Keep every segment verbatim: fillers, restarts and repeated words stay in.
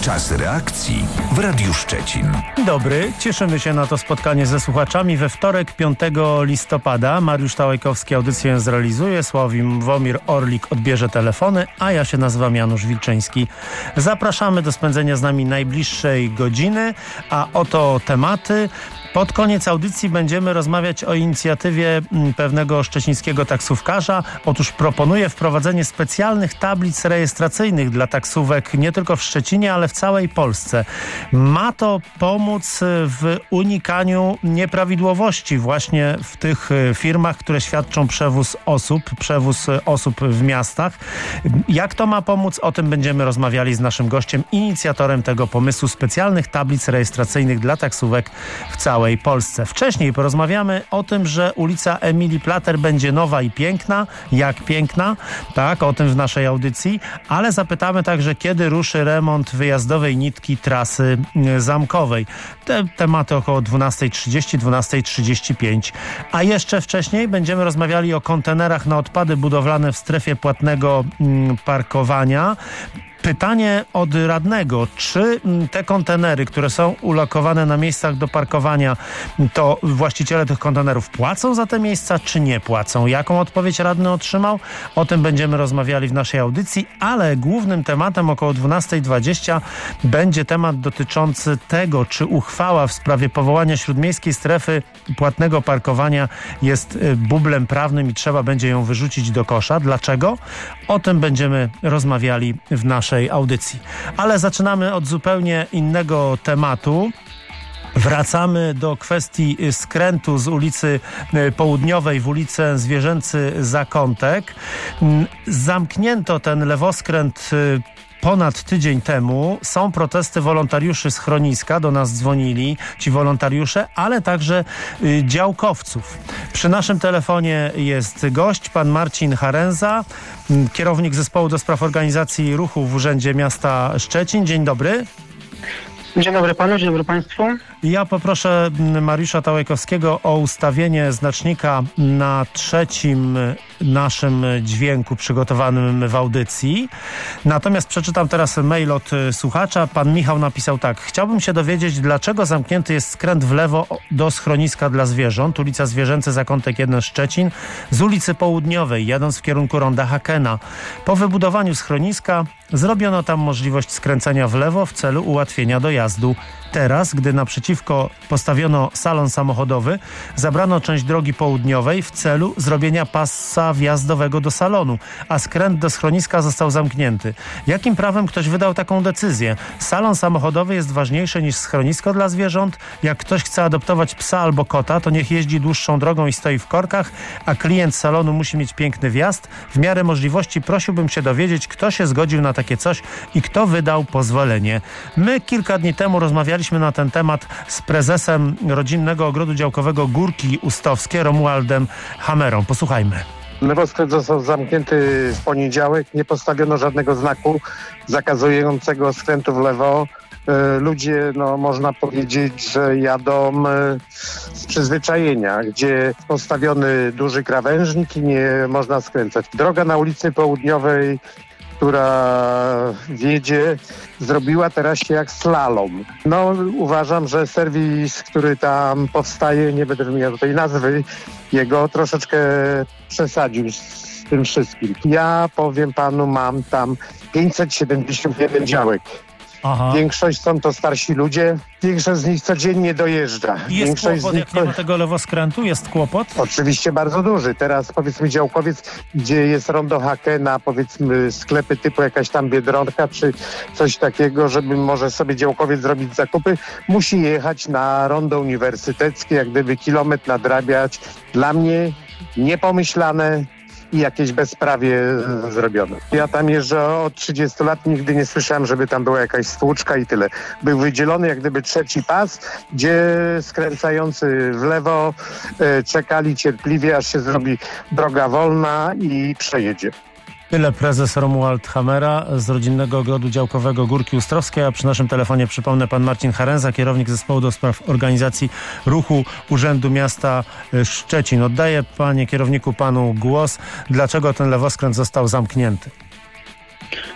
Czas reakcji w Radiu Szczecin. Dobry, cieszymy się na to spotkanie ze słuchaczami. We wtorek, piątego listopada, Mariusz Tałajkowski audycję zrealizuje, Sławomir Orlik odbierze telefony, a ja się nazywam Janusz Wilczyński. Zapraszamy do spędzenia z nami najbliższej godziny, a oto tematy. Pod koniec audycji będziemy rozmawiać o inicjatywie pewnego szczecińskiego taksówkarza. Otóż proponuje wprowadzenie specjalnych tablic rejestracyjnych dla taksówek nie tylko w Szczecinie, ale w całej Polsce. Ma to pomóc w unikaniu nieprawidłowości właśnie w tych firmach, które świadczą przewóz osób, przewóz osób w miastach. Jak to ma pomóc? O tym będziemy rozmawiali z naszym gościem, inicjatorem tego pomysłu specjalnych tablic rejestracyjnych dla taksówek w całej Polsce. Wcześniej porozmawiamy o tym, że ulica Emilii Plater będzie nowa i piękna. Jak piękna? Tak, o tym w naszej audycji. Ale zapytamy także, kiedy ruszy remont wyjazdowej nitki trasy zamkowej. Te tematy około dwunasta trzydzieści, dwunasta trzydzieści pięć. A jeszcze wcześniej będziemy rozmawiali o kontenerach na odpady budowlane w strefie płatnego mm, parkowania. Pytanie od radnego, czy te kontenery, które są ulokowane na miejscach do parkowania, to właściciele tych kontenerów płacą za te miejsca, czy nie płacą? Jaką odpowiedź radny otrzymał? O tym będziemy rozmawiali w naszej audycji, ale głównym tematem około dwunasta dwadzieścia będzie temat dotyczący tego, czy uchwała w sprawie powołania śródmiejskiej strefy płatnego parkowania jest bublem prawnym i trzeba będzie ją wyrzucić do kosza. Dlaczego? O tym będziemy rozmawiali w naszej audycji. Ale zaczynamy od zupełnie innego tematu. Wracamy do kwestii skrętu z ulicy Południowej w ulicę Zwierzęcy Zakątek. Zamknięto ten lewoskręt ponad tydzień temu. Są protesty wolontariuszy schroniska, do nas dzwonili ci wolontariusze, ale także y, działkowców. Przy naszym telefonie jest gość, pan Marcin Harenza, y, kierownik zespołu do spraw organizacji ruchu w Urzędzie Miasta Szczecin. Dzień dobry. Dzień dobry panu, dzień dobry państwu. Ja poproszę Mariusza Tałajkowskiego o ustawienie znacznika na trzecim naszym dźwięku przygotowanym w audycji. Natomiast przeczytam teraz mail od słuchacza. Pan Michał napisał tak. Chciałbym się dowiedzieć, dlaczego zamknięty jest skręt w lewo do schroniska dla zwierząt, ulica Zwierzęcy Zakątek jeden Szczecin, z ulicy Południowej, jadąc w kierunku ronda Hakena. Po wybudowaniu schroniska zrobiono tam możliwość skręcenia w lewo w celu ułatwienia dojazdu. Teraz, gdy naprzeciwko postawiono salon samochodowy, zabrano część drogi południowej w celu zrobienia pasa wjazdowego do salonu, a skręt do schroniska został zamknięty. Jakim prawem ktoś wydał taką decyzję? Salon samochodowy jest ważniejszy niż schronisko dla zwierząt? Jak ktoś chce adoptować psa albo kota, to niech jeździ dłuższą drogą i stoi w korkach, a klient salonu musi mieć piękny wjazd. W miarę możliwości prosiłbym się dowiedzieć, kto się zgodził na takie coś i kto wydał pozwolenie. My kilka dni temu rozmawialiśmy na ten temat z prezesem Rodzinnego Ogrodu Działkowego Górki Ustowskie, Romualdem Hamerą. Posłuchajmy. Lewoskręt został zamknięty w poniedziałek. Nie postawiono żadnego znaku zakazującego skrętu w lewo. Ludzie, no można powiedzieć, że jadą z przyzwyczajenia, gdzie postawiony duży krawężnik i nie można skręcać. Droga na ulicy Południowej, która wiedzie, zrobiła teraz się jak slalom. No uważam, że serwis, który tam powstaje, nie będę wymieniał tutaj nazwy, jego troszeczkę przesadził z tym wszystkim. Ja powiem panu, mam tam pięćset siedemdziesiąt jeden działek. Aha. Większość są to starsi ludzie, większość z nich codziennie dojeżdża. Jest Większość kłopot, z nich... jak nie ma tego lewoskrętu? Jest kłopot? Oczywiście bardzo duży. Teraz powiedzmy działkowiec, gdzie jest rondo Hakena, powiedzmy sklepy typu jakaś tam Biedronka czy coś takiego, żeby może sobie działkowiec zrobić zakupy, musi jechać na rondo uniwersyteckie, jak gdyby kilometr nadrabiać. Dla mnie niepomyślane i jakieś bezprawie zrobione. Ja tam jeżdżę od trzydziestu lat, nigdy nie słyszałem, żeby tam była jakaś stłuczka i tyle. Był wydzielony jak gdyby trzeci pas, gdzie skręcający w lewo e, czekali cierpliwie, aż się zrobi droga wolna i przejedzie. Tyle prezes Romuald Hamera z Rodzinnego Ogrodu Działkowego Górki Ustrowskie, a przy naszym telefonie przypomnę pan Marcin Harenza, kierownik zespołu do spraw organizacji ruchu Urzędu Miasta Szczecin. Oddaję, panie kierowniku, panu głos. Dlaczego ten lewoskręt został zamknięty?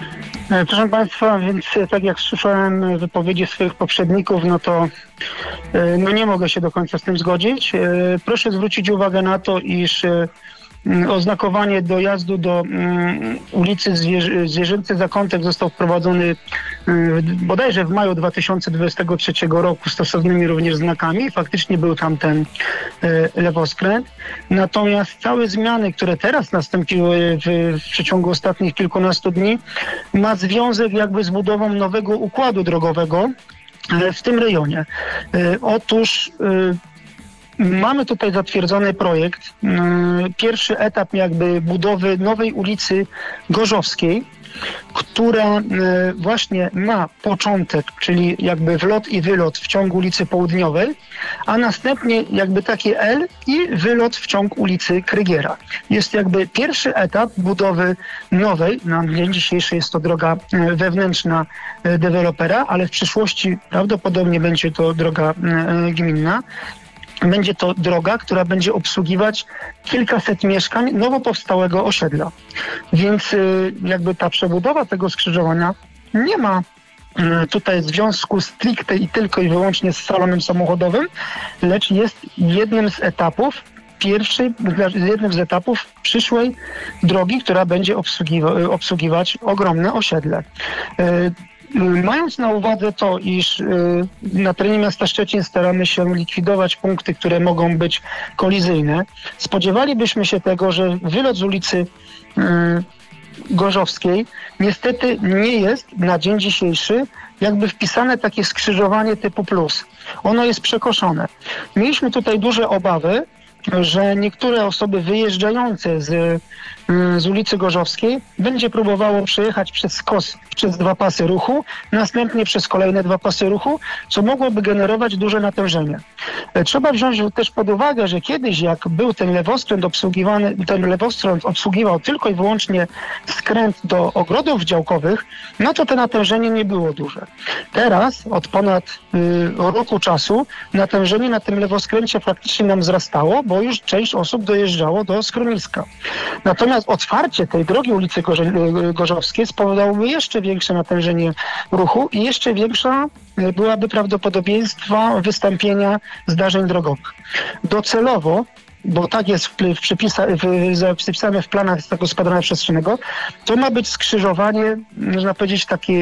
Proszę Państwa, więc tak jak słyszałem wypowiedzi swoich poprzedników, no to no nie mogę się do końca z tym zgodzić. Proszę zwrócić uwagę na to, iż oznakowanie dojazdu do um, ulicy Zwierzę, Zwierzęcy Zakątek został wprowadzony um, bodajże w maju dwa tysiące dwudziestego trzeciego roku stosownymi również znakami. Faktycznie był tam ten e, lewoskręt. Natomiast całe zmiany, które teraz nastąpiły w, w przeciągu ostatnich kilkunastu dni, ma związek jakby z budową nowego układu drogowego e, w tym rejonie. E, otóż e, Mamy tutaj zatwierdzony projekt, pierwszy etap jakby budowy nowej ulicy Gorzowskiej, która właśnie ma początek, czyli jakby wlot i wylot w ciągu ulicy Południowej, a następnie jakby takie L i wylot w ciąg ulicy Krygiera. Jest jakby pierwszy etap budowy nowej, na dzień dzisiejszy jest to droga wewnętrzna dewelopera, ale w przyszłości prawdopodobnie będzie to droga gminna. Będzie to droga, która będzie obsługiwać kilkaset mieszkań nowo powstałego osiedla. Więc jakby ta przebudowa tego skrzyżowania nie ma tutaj związku stricte i tylko i wyłącznie z salonem samochodowym, lecz jest jednym z etapów pierwszej, jednym z etapów przyszłej drogi, która będzie obsługiwa- obsługiwać ogromne osiedle. Mając na uwadze to, iż na terenie miasta Szczecin staramy się likwidować punkty, które mogą być kolizyjne, spodziewalibyśmy się tego, że wylot z ulicy Gorzowskiej niestety nie jest na dzień dzisiejszy jakby wpisane takie skrzyżowanie typu plus. Ono jest przekoszone. Mieliśmy tutaj duże obawy, że niektóre osoby wyjeżdżające z, z ulicy Gorzowskiej będzie próbowało przejechać przez skos przez dwa pasy ruchu, następnie przez kolejne dwa pasy ruchu, co mogłoby generować duże natężenie. Trzeba wziąć też pod uwagę, że kiedyś jak był ten lewoskręt obsługiwany, ten lewoskręt obsługiwał tylko i wyłącznie skręt do ogrodów działkowych, no to to natężenie nie było duże. Teraz od ponad y, roku czasu natężenie na tym lewoskręcie praktycznie nam wzrastało, bo już część osób dojeżdżało do schroniska. Natomiast otwarcie tej drogi ulicy Gorze, Gorzowskiej spowodowałoby jeszcze większe natężenie ruchu i jeszcze większa byłaby prawdopodobieństwo wystąpienia zdarzeń drogowych. Docelowo, bo tak jest w, w przepisach, w, zapisane w planach zagospodarowania przestrzennego, to ma być skrzyżowanie, można powiedzieć, takie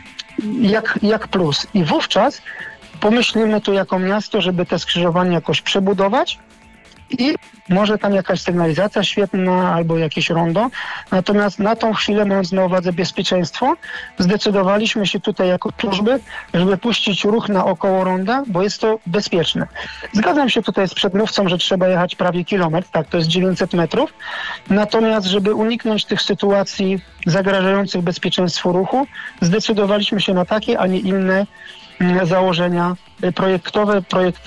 jak, jak plus. I wówczas pomyślimy tu jako miasto, żeby te skrzyżowanie jakoś przebudować i może tam jakaś sygnalizacja świetna albo jakieś rondo. Natomiast na tą chwilę, mając na uwadze bezpieczeństwo, zdecydowaliśmy się tutaj jako służby, żeby puścić ruch naokoło ronda, bo jest to bezpieczne. Zgadzam się tutaj z przedmówcą, że trzeba jechać prawie kilometr, tak, to jest dziewięćset metrów. Natomiast, żeby uniknąć tych sytuacji zagrażających bezpieczeństwu ruchu, zdecydowaliśmy się na takie, a nie inne założenia projektowe. Projekt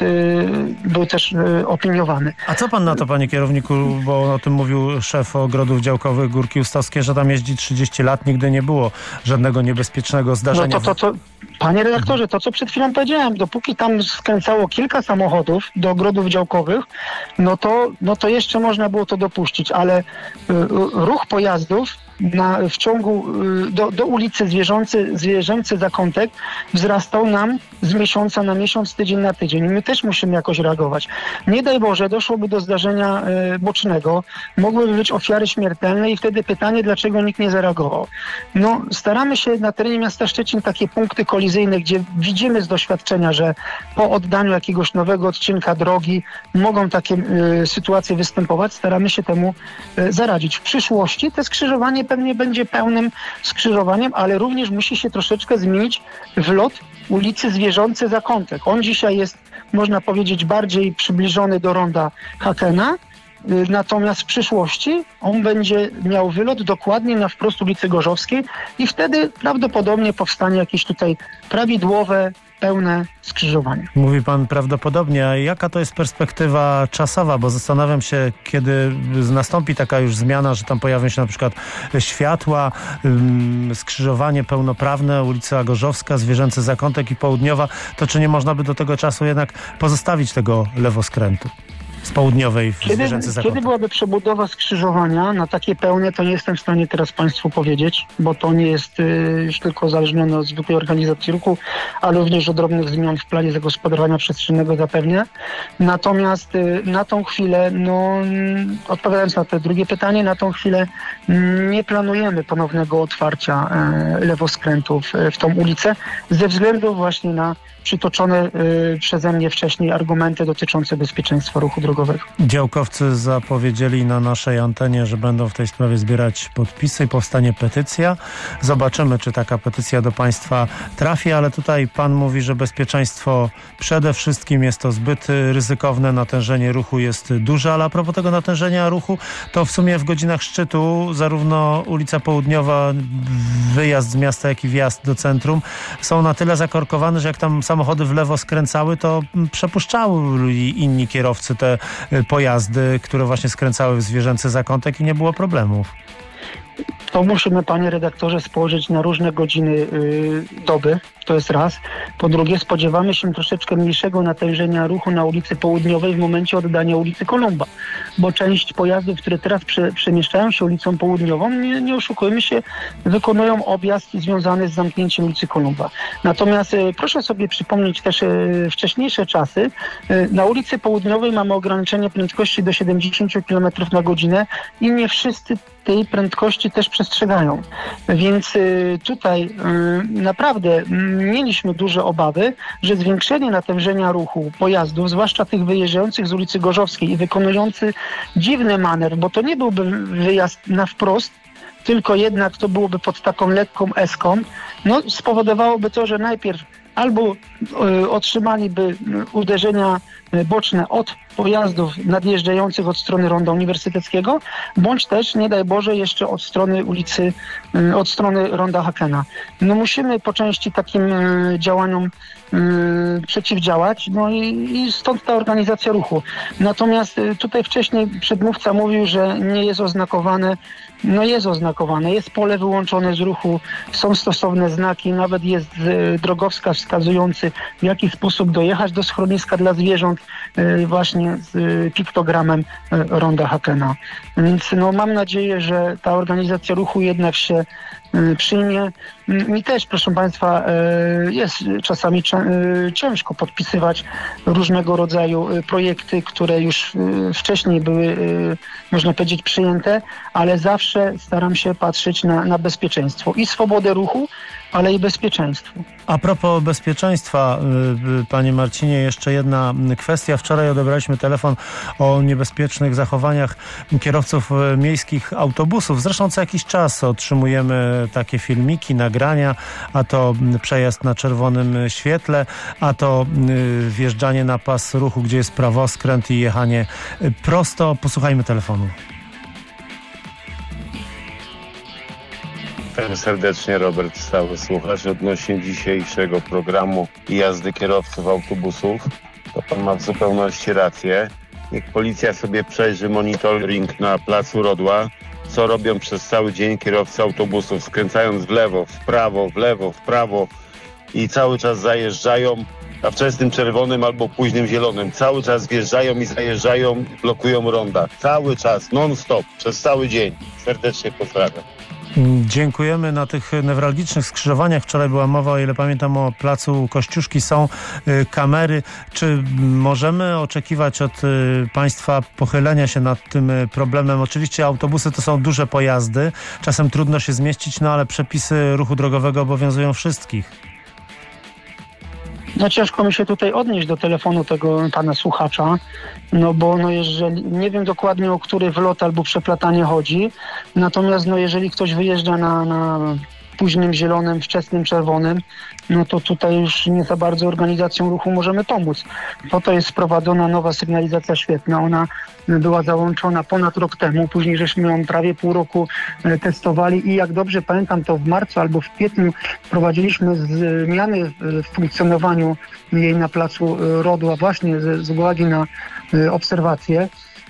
był też opiniowany. A co pan na to, panie kierowniku, bo o tym mówił szef ogrodów działkowych Górki Ustawskie, że tam jeździ trzydzieści lat, nigdy nie było żadnego niebezpiecznego zdarzenia. No to, to, to, panie redaktorze, to co przed chwilą powiedziałem, dopóki tam skręcało kilka samochodów do ogrodów działkowych, no to, no to jeszcze można było to dopuścić, ale ruch pojazdów Na, w ciągu do, do ulicy Zwierzęcy, Zwierzęcy Zakątek wzrastał nam z miesiąca na miesiąc, tydzień na tydzień. I my też musimy jakoś reagować. Nie daj Boże, doszłoby do zdarzenia y, bocznego, mogłyby być ofiary śmiertelne i wtedy pytanie, dlaczego nikt nie zareagował. No, staramy się na terenie miasta Szczecin takie punkty kolizyjne, gdzie widzimy z doświadczenia, że po oddaniu jakiegoś nowego odcinka drogi mogą takie y, sytuacje występować. Staramy się temu y, zaradzić. W przyszłości te skrzyżowanie pewnie będzie pełnym skrzyżowaniem, ale również musi się troszeczkę zmienić wlot ulicy Zwierzęcy Zakątek. On dzisiaj jest, można powiedzieć, bardziej przybliżony do ronda Hakena, natomiast w przyszłości on będzie miał wylot dokładnie na wprost ulicy Gorzowskiej i wtedy prawdopodobnie powstanie jakieś tutaj prawidłowe, pełne skrzyżowanie. Mówi pan prawdopodobnie, a jaka to jest perspektywa czasowa, bo zastanawiam się, kiedy nastąpi taka już zmiana, że tam pojawią się na przykład światła, ym, skrzyżowanie pełnoprawne, ulica Gorzowska, Zwierzęcy Zakątek i Południowa, to czy nie można by do tego czasu jednak pozostawić tego lewoskrętu? z południowej w Kiedy, Zwierzęcy Zakątek. kiedy byłaby przebudowa skrzyżowania na takie pełne, to nie jestem w stanie teraz Państwu powiedzieć, bo to nie jest y, już tylko uzależnione od zwykłej organizacji ruchu, ale również od drobnych zmian w planie zagospodarowania przestrzennego zapewne. Natomiast y, na tą chwilę, no mm, odpowiadając na to drugie pytanie, na tą chwilę mm, nie planujemy ponownego otwarcia y, lewoskrętów y, w tą ulicę ze względu właśnie na przytoczone y, przeze mnie wcześniej argumenty dotyczące bezpieczeństwa ruchu drogowego. Działkowcy zapowiedzieli na naszej antenie, że będą w tej sprawie zbierać podpisy i powstanie petycja. Zobaczymy, czy taka petycja do państwa trafi, ale tutaj pan mówi, że bezpieczeństwo przede wszystkim jest to zbyt ryzykowne, natężenie ruchu jest duże, ale a propos tego natężenia ruchu, to w sumie w godzinach szczytu zarówno ulica Południowa, wyjazd z miasta, jak i wjazd do centrum są na tyle zakorkowane, że jak tam samochody w lewo skręcały, to przepuszczali inni kierowcy te pojazdy, które właśnie skręcały w Zwierzęcy Zakątek i nie było problemów. To musimy, panie redaktorze, spojrzeć na różne godziny yy, doby, to jest raz. Po drugie, spodziewamy się troszeczkę mniejszego natężenia ruchu na ulicy Południowej w momencie oddania ulicy Kolumba, bo część pojazdów, które teraz prze, przemieszczają się ulicą Południową, nie, nie oszukujmy się, wykonują objazd związany z zamknięciem ulicy Kolumba. Natomiast yy, proszę sobie przypomnieć też yy, wcześniejsze czasy. Yy, na ulicy Południowej mamy ograniczenie prędkości do siedemdziesiąt kilometrów na godzinę i nie wszyscy tej prędkości też przestrzegają. Więc y, tutaj y, naprawdę y, mieliśmy duże obawy, że zwiększenie natężenia ruchu pojazdów, zwłaszcza tych wyjeżdżających z ulicy Gorzowskiej i wykonujący dziwny manewr, bo to nie byłby wyjazd na wprost, tylko jednak to byłoby pod taką lekką eską, no spowodowałoby to, że najpierw albo y, otrzymaliby uderzenia boczne od pojazdów nadjeżdżających od strony Ronda Uniwersyteckiego, bądź też, nie daj Boże, jeszcze od strony ulicy, od strony Ronda Hakena. No musimy po części takim działaniom przeciwdziałać, no i, i stąd ta organizacja ruchu. Natomiast tutaj wcześniej przedmówca mówił, że nie jest oznakowane. No jest oznakowane, jest pole wyłączone z ruchu, są stosowne znaki, nawet jest drogowskaz wskazujący, w jaki sposób dojechać do schroniska dla zwierząt, właśnie z piktogramem Ronda Hakena. Więc no, mam nadzieję, że ta organizacja ruchu jednak się przyjmie. Mi też, proszę Państwa, jest czasami ciężko podpisywać różnego rodzaju projekty, które już wcześniej były, można powiedzieć, przyjęte, ale zawsze staram się patrzeć na, na bezpieczeństwo i swobodę ruchu, ale i bezpieczeństwo. A propos bezpieczeństwa, panie Marcinie, jeszcze jedna kwestia. Wczoraj odebraliśmy telefon o niebezpiecznych zachowaniach kierowców miejskich autobusów. Zresztą co jakiś czas otrzymujemy takie filmiki, nagrania, a to przejazd na czerwonym świetle, a to wjeżdżanie na pas ruchu, gdzie jest prawoskręt i jechanie prosto. Posłuchajmy telefonu. Witam serdecznie, Robert, stały słuchacz. Odnośnie dzisiejszego programu i jazdy kierowców autobusów, to pan ma w zupełności rację. Niech policja sobie przejrzy monitoring na placu Rodła, co robią przez cały dzień kierowcy autobusów, skręcając w lewo, w prawo, w lewo, w prawo i cały czas zajeżdżają na wczesnym czerwonym albo późnym zielonym. Cały czas wjeżdżają i zajeżdżają, blokują ronda. Cały czas, non-stop, przez cały dzień. Serdecznie pozdrawiam. Dziękujemy. Na tych newralgicznych skrzyżowaniach wczoraj była mowa, o ile pamiętam, o placu Kościuszki. Są y, kamery. Czy możemy oczekiwać od y, państwa pochylenia się nad tym y, problemem? Oczywiście autobusy to są duże pojazdy. Czasem trudno się zmieścić, no ale przepisy ruchu drogowego obowiązują wszystkich. No ciężko mi się tutaj odnieść do telefonu tego pana słuchacza, no bo no jeżeli, nie wiem dokładnie, o który wlot albo przeplatanie chodzi, natomiast no jeżeli ktoś wyjeżdża na, na późnym zielonym, wczesnym czerwonym, no to tutaj już nie za bardzo organizacją ruchu możemy pomóc. Po to jest wprowadzona nowa sygnalizacja świetna. Ona była załączona ponad rok temu, później żeśmy ją prawie pół roku testowali i jak dobrze pamiętam, to w marcu albo w kwietniu wprowadziliśmy zmiany w funkcjonowaniu jej na placu Rodła właśnie z, z uwagi na obserwacje.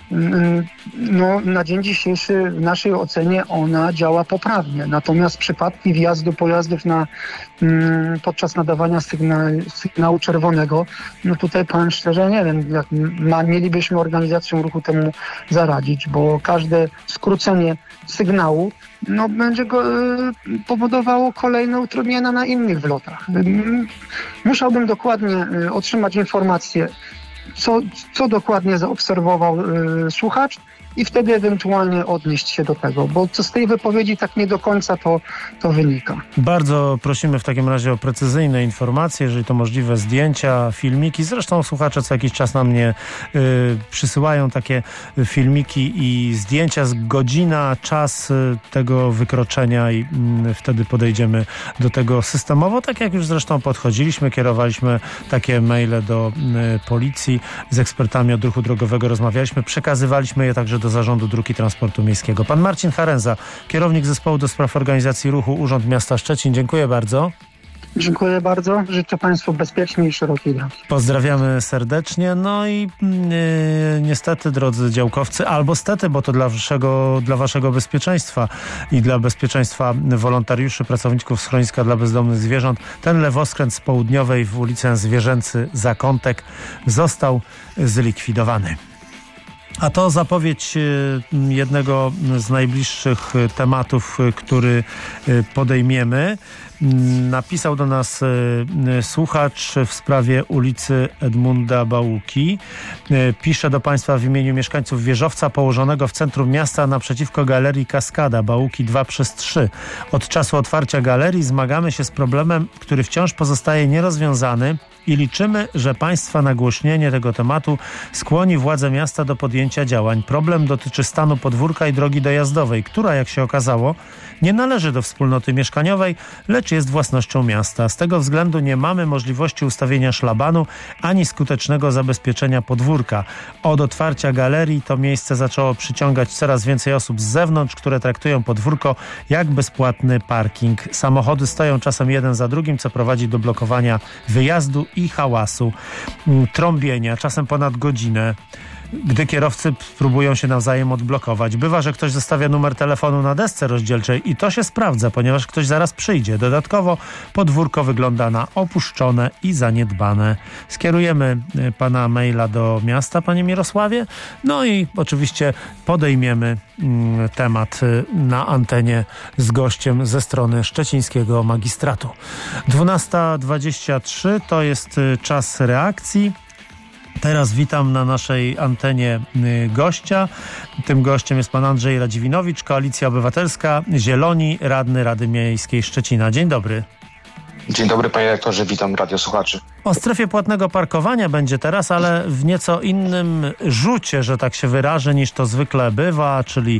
no, na dzień dzisiejszy w naszej ocenie ona działa poprawnie. Natomiast przypadki wjazdu pojazdów na, podczas nadawania sygna, sygnału czerwonego, no tutaj powiem szczerze, nie wiem, jak ma, mielibyśmy organizacją ruchu temu zaradzić, bo każde skrócenie sygnału no, będzie go y, powodowało kolejne utrudnienia na innych wlotach. Musiałbym dokładnie y, otrzymać informację, co, co dokładnie zaobserwował y, słuchacz i wtedy ewentualnie odnieść się do tego, bo co z tej wypowiedzi tak nie do końca to, to wynika. Bardzo prosimy w takim razie o precyzyjne informacje, jeżeli to możliwe, zdjęcia, filmiki. Zresztą słuchacze co jakiś czas na mnie y, przysyłają takie filmiki i zdjęcia z godzina, czas y, tego wykroczenia i y, wtedy podejdziemy do tego systemowo, tak jak już zresztą podchodziliśmy, kierowaliśmy takie maile do y, policji, z ekspertami od ruchu drogowego rozmawialiśmy, przekazywaliśmy je także do Zarządu Dróg i Transportu Miejskiego. Pan Marcin Harenza, kierownik Zespołu do Spraw Organizacji Ruchu Urząd Miasta Szczecin. Dziękuję bardzo. Dziękuję bardzo. Życzę Państwu bezpiecznej i szerokiej drogi. Pozdrawiamy serdecznie. No i yy, niestety, drodzy działkowcy, albo stety, bo to dla waszego, dla waszego bezpieczeństwa i dla bezpieczeństwa wolontariuszy, pracowników schroniska dla bezdomnych zwierząt, ten lewoskręt z Południowej w ulicę Zwierzęcy Zakątek został zlikwidowany. A to zapowiedź jednego z najbliższych tematów, który podejmiemy. Napisał do nas słuchacz w sprawie ulicy Edmunda Bałuki. Pisze do Państwa w imieniu mieszkańców Wieżowca położonego w centrum miasta naprzeciwko Galerii Kaskada, Bałuki dwa przez trzy. Od czasu otwarcia galerii zmagamy się z problemem, który wciąż pozostaje nierozwiązany i liczymy, że Państwa nagłośnienie tego tematu skłoni władze miasta do podjęcia działań. Problem dotyczy stanu podwórka i drogi dojazdowej, która, jak się okazało, nie należy do wspólnoty mieszkaniowej, lecz jest własnością miasta. Z tego względu nie mamy możliwości ustawienia szlabanu ani skutecznego zabezpieczenia podwórka. Od otwarcia galerii to miejsce zaczęło przyciągać coraz więcej osób z zewnątrz, które traktują podwórko jak bezpłatny parking. Samochody stoją czasem jeden za drugim, co prowadzi do blokowania wyjazdu i hałasu, trąbienia, czasem ponad godzinę, gdy kierowcy próbują się nawzajem odblokować. Bywa, że ktoś zostawia numer telefonu na desce rozdzielczej i to się sprawdza, ponieważ ktoś zaraz przyjdzie. Dodatkowo podwórko wygląda na opuszczone i zaniedbane. Skierujemy pana maila do miasta, panie Mirosławie, no i oczywiście podejmiemy mm, temat na antenie z gościem ze strony szczecińskiego magistratu. dwunasta dwadzieścia trzy to jest czas reakcji. Teraz witam na naszej antenie gościa. Tym gościem jest pan Andrzej Radziwinowicz, Koalicja Obywatelska, Zieloni, radny Rady Miejskiej Szczecina. Dzień dobry. Dzień dobry, panie rektorze, witam radiosłuchaczy. O strefie płatnego parkowania będzie teraz, ale w nieco innym rzucie, że tak się wyrażę, niż to zwykle bywa, czyli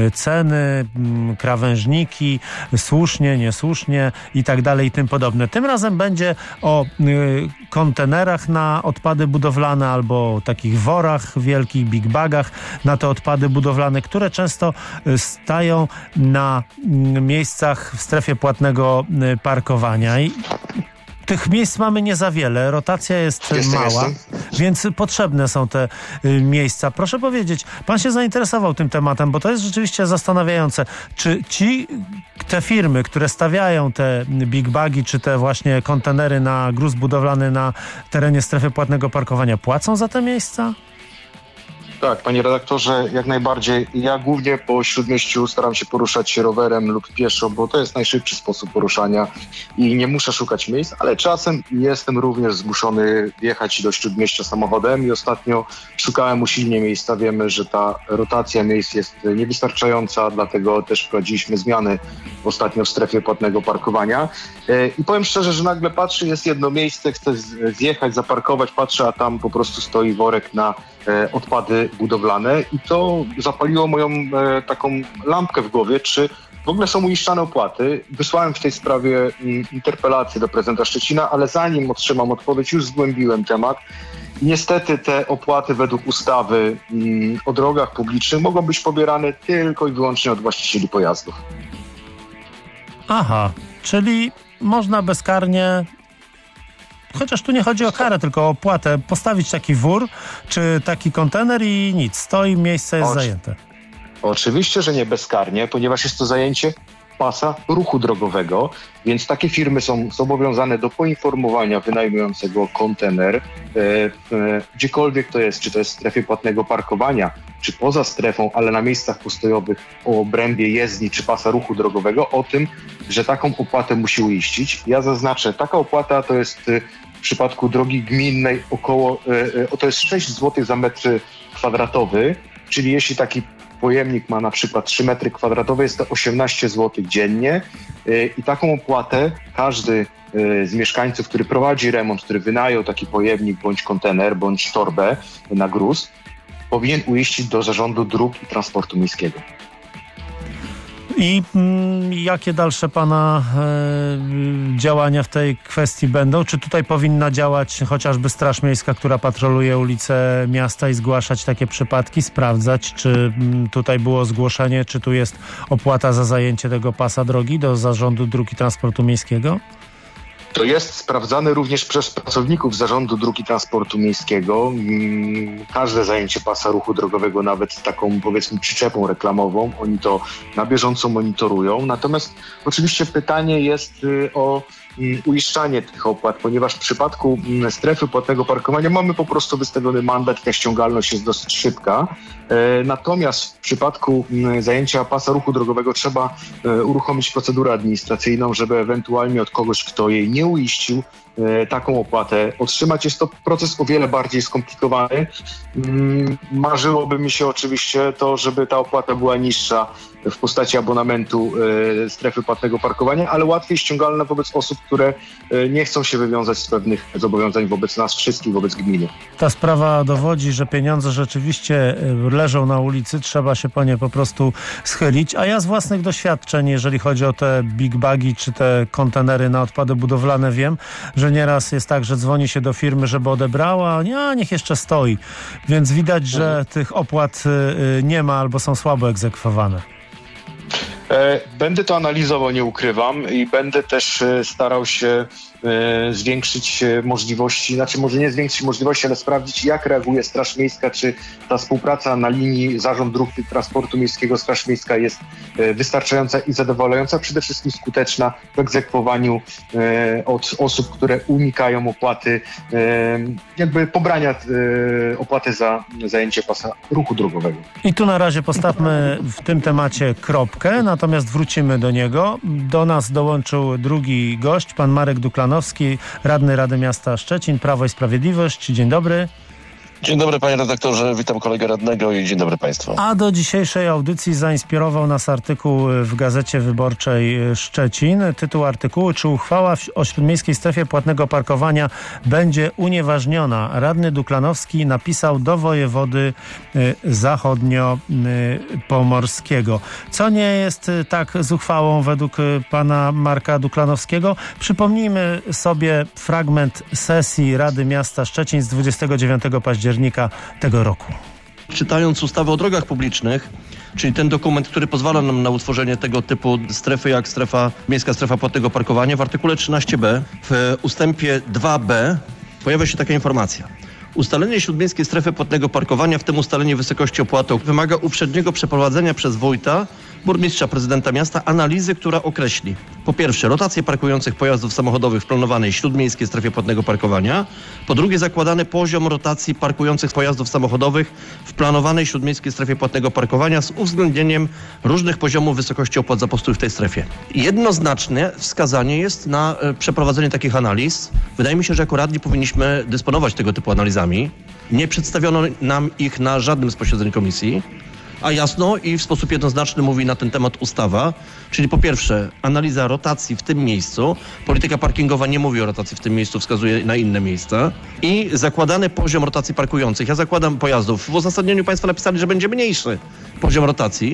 ceny, krawężniki, słusznie, niesłusznie i tak dalej i tym podobne. Tym razem będzie o kontenerach na odpady budowlane albo takich worach wielkich, big bagach na te odpady budowlane, które często stają na miejscach w strefie płatnego parkowania. I tych miejsc mamy nie za wiele, rotacja jest jestem, mała, jestem. Więc potrzebne są te y, miejsca. Proszę powiedzieć, pan się zainteresował tym tematem, bo to jest rzeczywiście zastanawiające. Czy ci, te firmy, które stawiają te big bagi, czy te właśnie kontenery na gruz budowlany na terenie strefy płatnego parkowania, płacą za te miejsca? Tak, panie redaktorze, jak najbardziej. Ja głównie po Śródmieściu staram się poruszać się rowerem lub pieszo, bo to jest najszybszy sposób poruszania i nie muszę szukać miejsc, ale czasem jestem również zmuszony jechać do Śródmieścia samochodem i ostatnio szukałem usilnie miejsca. Wiemy, że ta rotacja miejsc jest niewystarczająca, dlatego też wprowadziliśmy zmiany ostatnio w strefie płatnego parkowania. I powiem szczerze, że nagle patrzę, jest jedno miejsce, chcę zjechać, zaparkować, patrzę, a tam po prostu stoi worek na odpady budowlane i to zapaliło moją e, taką lampkę w głowie, czy w ogóle są uiszczane opłaty. Wysłałem w tej sprawie m, interpelację do prezydenta Szczecina, ale zanim otrzymam odpowiedź, już zgłębiłem temat. Niestety te opłaty według ustawy m, o drogach publicznych mogą być pobierane tylko i wyłącznie od właścicieli pojazdów. Aha, czyli można bezkarnie chociaż tu nie chodzi o karę, tylko o opłatę, postawić taki wór, czy taki kontener i nic, stoi, miejsce jest Oczy- zajęte. Oczywiście, że nie bezkarnie, ponieważ jest to zajęcie pasa ruchu drogowego, więc takie firmy są zobowiązane do poinformowania wynajmującego kontener, e, e, gdziekolwiek to jest, czy to jest w strefie płatnego parkowania, czy poza strefą, ale na miejscach postojowych o obrębie jezdni czy pasa ruchu drogowego, o tym, że taką opłatę musi uiścić. Ja zaznaczę, taka opłata to jest e, w przypadku drogi gminnej około, e, e, to jest sześć złotych za metr kwadratowy, czyli jeśli taki pojemnik ma na przykład trzy metry kwadratowe, jest to osiemnaście złotych dziennie i taką opłatę każdy z mieszkańców, który prowadzi remont, który wynajął taki pojemnik bądź kontener, bądź torbę na gruz, powinien uiścić do Zarządu Dróg i Transportu Miejskiego. I mm, jakie dalsze pana e, działania w tej kwestii będą? Czy tutaj powinna działać chociażby Straż Miejska, która patroluje ulice miasta i zgłaszać takie przypadki, sprawdzać, czy mm, tutaj było zgłoszenie, czy tu jest opłata za zajęcie tego pasa drogi do Zarządu Dróg i Transportu Miejskiego? To jest sprawdzane również przez pracowników Zarządu Dróg i Transportu Miejskiego. Każde zajęcie pasa ruchu drogowego, nawet z taką, powiedzmy, przyczepą reklamową, oni to na bieżąco monitorują. Natomiast oczywiście pytanie jest o uiszczanie tych opłat, ponieważ w przypadku strefy płatnego parkowania mamy po prostu wystawiony mandat i ta ściągalność jest dosyć szybka. Natomiast w przypadku zajęcia pasa ruchu drogowego trzeba uruchomić procedurę administracyjną, żeby ewentualnie od kogoś, kto jej nie uiścił, taką opłatę otrzymać. Jest to proces o wiele bardziej skomplikowany. Marzyłoby mi się oczywiście to, żeby ta opłata była niższa w postaci abonamentu strefy płatnego parkowania, ale łatwiej ściągalna wobec osób, które nie chcą się wywiązać z pewnych zobowiązań wobec nas wszystkich, wobec gminy. Ta sprawa dowodzi, że pieniądze rzeczywiście leżą na ulicy, trzeba się po nie po prostu schylić, a ja z własnych doświadczeń, jeżeli chodzi o te big bagi czy te kontenery na odpady budowlane, wiem, że nieraz jest tak, że dzwoni się do firmy, żeby odebrała, a nie, a niech jeszcze stoi. Więc widać, że mhm. tych opłat nie ma albo są słabo egzekwowane. Będę to analizował, nie ukrywam, i będę też starał się zwiększyć możliwości, znaczy może nie zwiększyć możliwości, ale sprawdzić, jak reaguje Straż Miejska, czy ta współpraca na linii Zarząd Dróg i Transportu Miejskiego, Straż Miejska jest wystarczająca i zadowalająca, przede wszystkim skuteczna w egzekwowaniu od osób, które unikają opłaty, jakby pobrania opłaty za zajęcie pasa ruchu drogowego. I tu na razie postawmy w tym temacie kropkę, natomiast wrócimy do niego. Do nas dołączył drugi gość, pan Marek Duklanowski, radny Rady Miasta Szczecin, Prawo i Sprawiedliwość. Dzień dobry. Dzień dobry, panie redaktorze, witam kolegę radnego i dzień dobry państwu. A do dzisiejszej audycji zainspirował nas artykuł w Gazecie Wyborczej Szczecin. Tytuł artykułu: czy uchwała o śródmiejskiej strefie płatnego parkowania będzie unieważniona? Radny Duklanowski napisał do wojewody zachodniopomorskiego. Co nie jest tak z uchwałą według pana Marka Duklanowskiego? Przypomnijmy sobie fragment sesji Rady Miasta Szczecin z dwudziestego dziewiątego października tego roku. Czytając ustawę o drogach publicznych, czyli ten dokument, który pozwala nam na utworzenie tego typu strefy jak strefa, miejska strefa płatnego parkowania, w artykule trzynaście b w ustępie dwa b pojawia się taka informacja. Ustalenie śródmiejskiej strefy płatnego parkowania, w tym ustalenie wysokości opłaty, wymaga uprzedniego przeprowadzenia przez wójta, burmistrza, prezydenta miasta analizy, która określi po pierwsze rotację parkujących pojazdów samochodowych w planowanej śródmiejskiej strefie płatnego parkowania, po drugie zakładany poziom rotacji parkujących pojazdów samochodowych w planowanej śródmiejskiej strefie płatnego parkowania z uwzględnieniem różnych poziomów wysokości opłat za postój w tej strefie. Jednoznaczne wskazanie jest na e, przeprowadzenie takich analiz. Wydaje mi się, że jako radni powinniśmy dysponować tego typu analizami. Nie przedstawiono nam ich na żadnym z posiedzeń komisji, a jasno i w sposób jednoznaczny mówi na ten temat ustawa, czyli po pierwsze analiza rotacji w tym miejscu, polityka parkingowa nie mówi o rotacji w tym miejscu, wskazuje na inne miejsca, i zakładany poziom rotacji parkujących. Ja zakładam pojazdów, w uzasadnieniu państwo napisali, że będzie mniejszy poziom rotacji,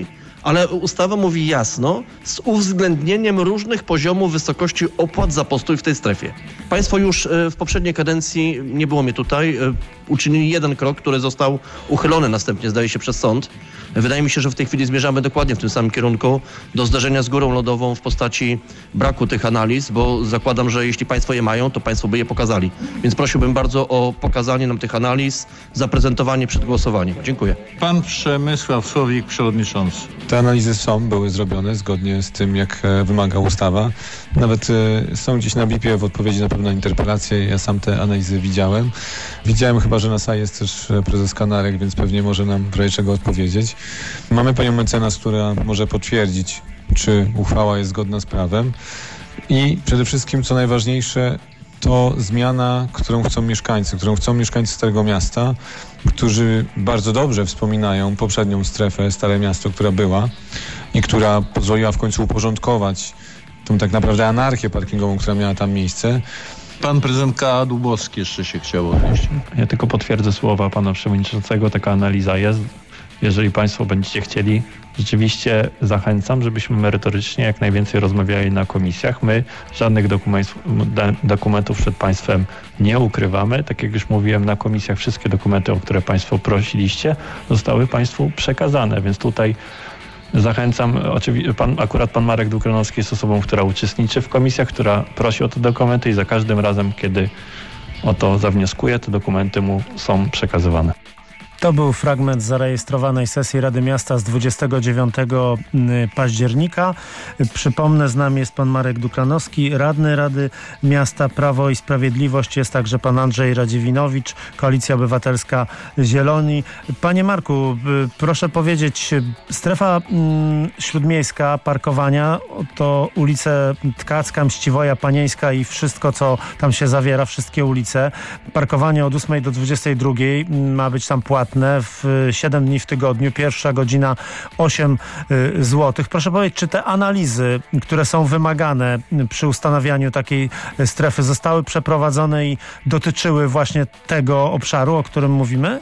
ale ustawa mówi jasno, z uwzględnieniem różnych poziomów wysokości opłat za postój w tej strefie. Państwo już w poprzedniej kadencji, nie było mnie tutaj, uczynili jeden krok, który został uchylony następnie, zdaje się, przez sąd. Wydaje mi się, że w tej chwili zmierzamy dokładnie w tym samym kierunku do zderzenia z górą lodową w postaci braku tych analiz, bo zakładam, że jeśli państwo je mają, to państwo by je pokazali. Więc prosiłbym bardzo o pokazanie nam tych analiz, zaprezentowanie przed głosowaniem. Dziękuję. Pan Przemysław Słowik, przewodniczący. Te analizy są, były zrobione zgodnie z tym, jak wymaga ustawa. Nawet e, są gdzieś na bipie w odpowiedzi na pewną interpelację. Ja sam te analizy widziałem. Widziałem chyba, że na sali jest też prezes Kanarek, więc pewnie może nam w razie czego odpowiedzieć. Mamy panią mecenas, która może potwierdzić, czy uchwała jest zgodna z prawem. I przede wszystkim, co najważniejsze, to zmiana, którą chcą mieszkańcy, którą chcą mieszkańcy Starego Miasta, którzy bardzo dobrze wspominają poprzednią strefę Stare Miasto, która była i która pozwoliła w końcu uporządkować tą tak naprawdę anarchię parkingową, która miała tam miejsce. Pan prezydent K. Dubowski jeszcze się chciał odnieść. Ja tylko potwierdzę słowa pana przewodniczącego, taka analiza jest. Jeżeli państwo będziecie chcieli, rzeczywiście zachęcam, żebyśmy merytorycznie jak najwięcej rozmawiali na komisjach. My żadnych dokumentów, dokumentów przed państwem nie ukrywamy. Tak jak już mówiłem na komisjach, wszystkie dokumenty, o które państwo prosiliście, zostały państwu przekazane, więc tutaj zachęcam. Oczywiście pan, akurat pan Marek Dukranowski jest osobą, która uczestniczy w komisjach, która prosi o te dokumenty i za każdym razem, kiedy o to zawnioskuje, te dokumenty mu są przekazywane. To był fragment zarejestrowanej sesji Rady Miasta z dwudziestego dziewiątego października. Przypomnę, z nami jest pan Marek Dukranowski, radny Rady Miasta Prawo i Sprawiedliwość. Jest także pan Andrzej Radziwinowicz, Koalicja Obywatelska Zieloni. Panie Marku, proszę powiedzieć, strefa śródmiejska parkowania to ulice Tkacka, Mściwoja, Panieńska i wszystko, co tam się zawiera, wszystkie ulice. Parkowanie od ósmej do dwudziestej drugiej ma być tam płatne w siedem dni w tygodniu, pierwsza godzina osiem złotych. Proszę powiedzieć, czy te analizy, które są wymagane przy ustanawianiu takiej strefy, zostały przeprowadzone i dotyczyły właśnie tego obszaru, o którym mówimy?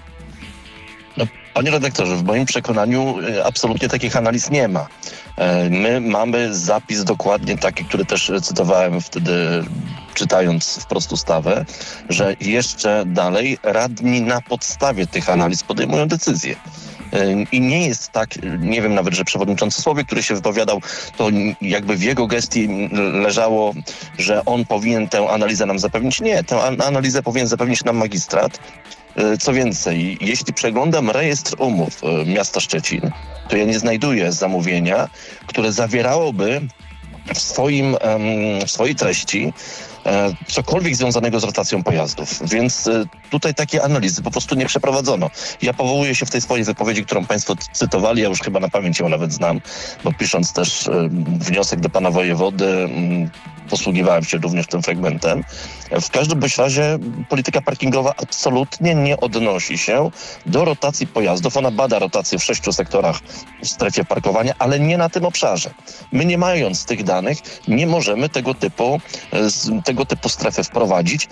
No, panie redaktorze, w moim przekonaniu absolutnie takich analiz nie ma. My mamy zapis dokładnie taki, który też cytowałem wtedy, czytając wprost ustawę, że jeszcze dalej radni na podstawie tych analiz podejmują decyzje. I nie jest tak, nie wiem nawet, że przewodniczący Słowik, który się wypowiadał, to jakby w jego gestii leżało, że on powinien tę analizę nam zapewnić. Nie, tę analizę powinien zapewnić nam magistrat. Co więcej, jeśli przeglądam rejestr umów miasta Szczecin, to ja nie znajduję zamówienia, które zawierałoby w, swoim, w swojej treści cokolwiek związanego z rotacją pojazdów. Więc tutaj takie analizy po prostu nie przeprowadzono. Ja powołuję się w tej swojej wypowiedzi, którą państwo cytowali, ja już chyba na pamięć ją nawet znam, bo pisząc też wniosek do pana wojewody, posługiwałem się również tym fragmentem. W każdym bądź razie polityka parkingowa absolutnie nie odnosi się do rotacji pojazdów. Ona bada rotację w sześciu sektorach w strefie parkowania, ale nie na tym obszarze. My nie mając tych danych, nie możemy tego typu, tego typu strefy wprowadzić.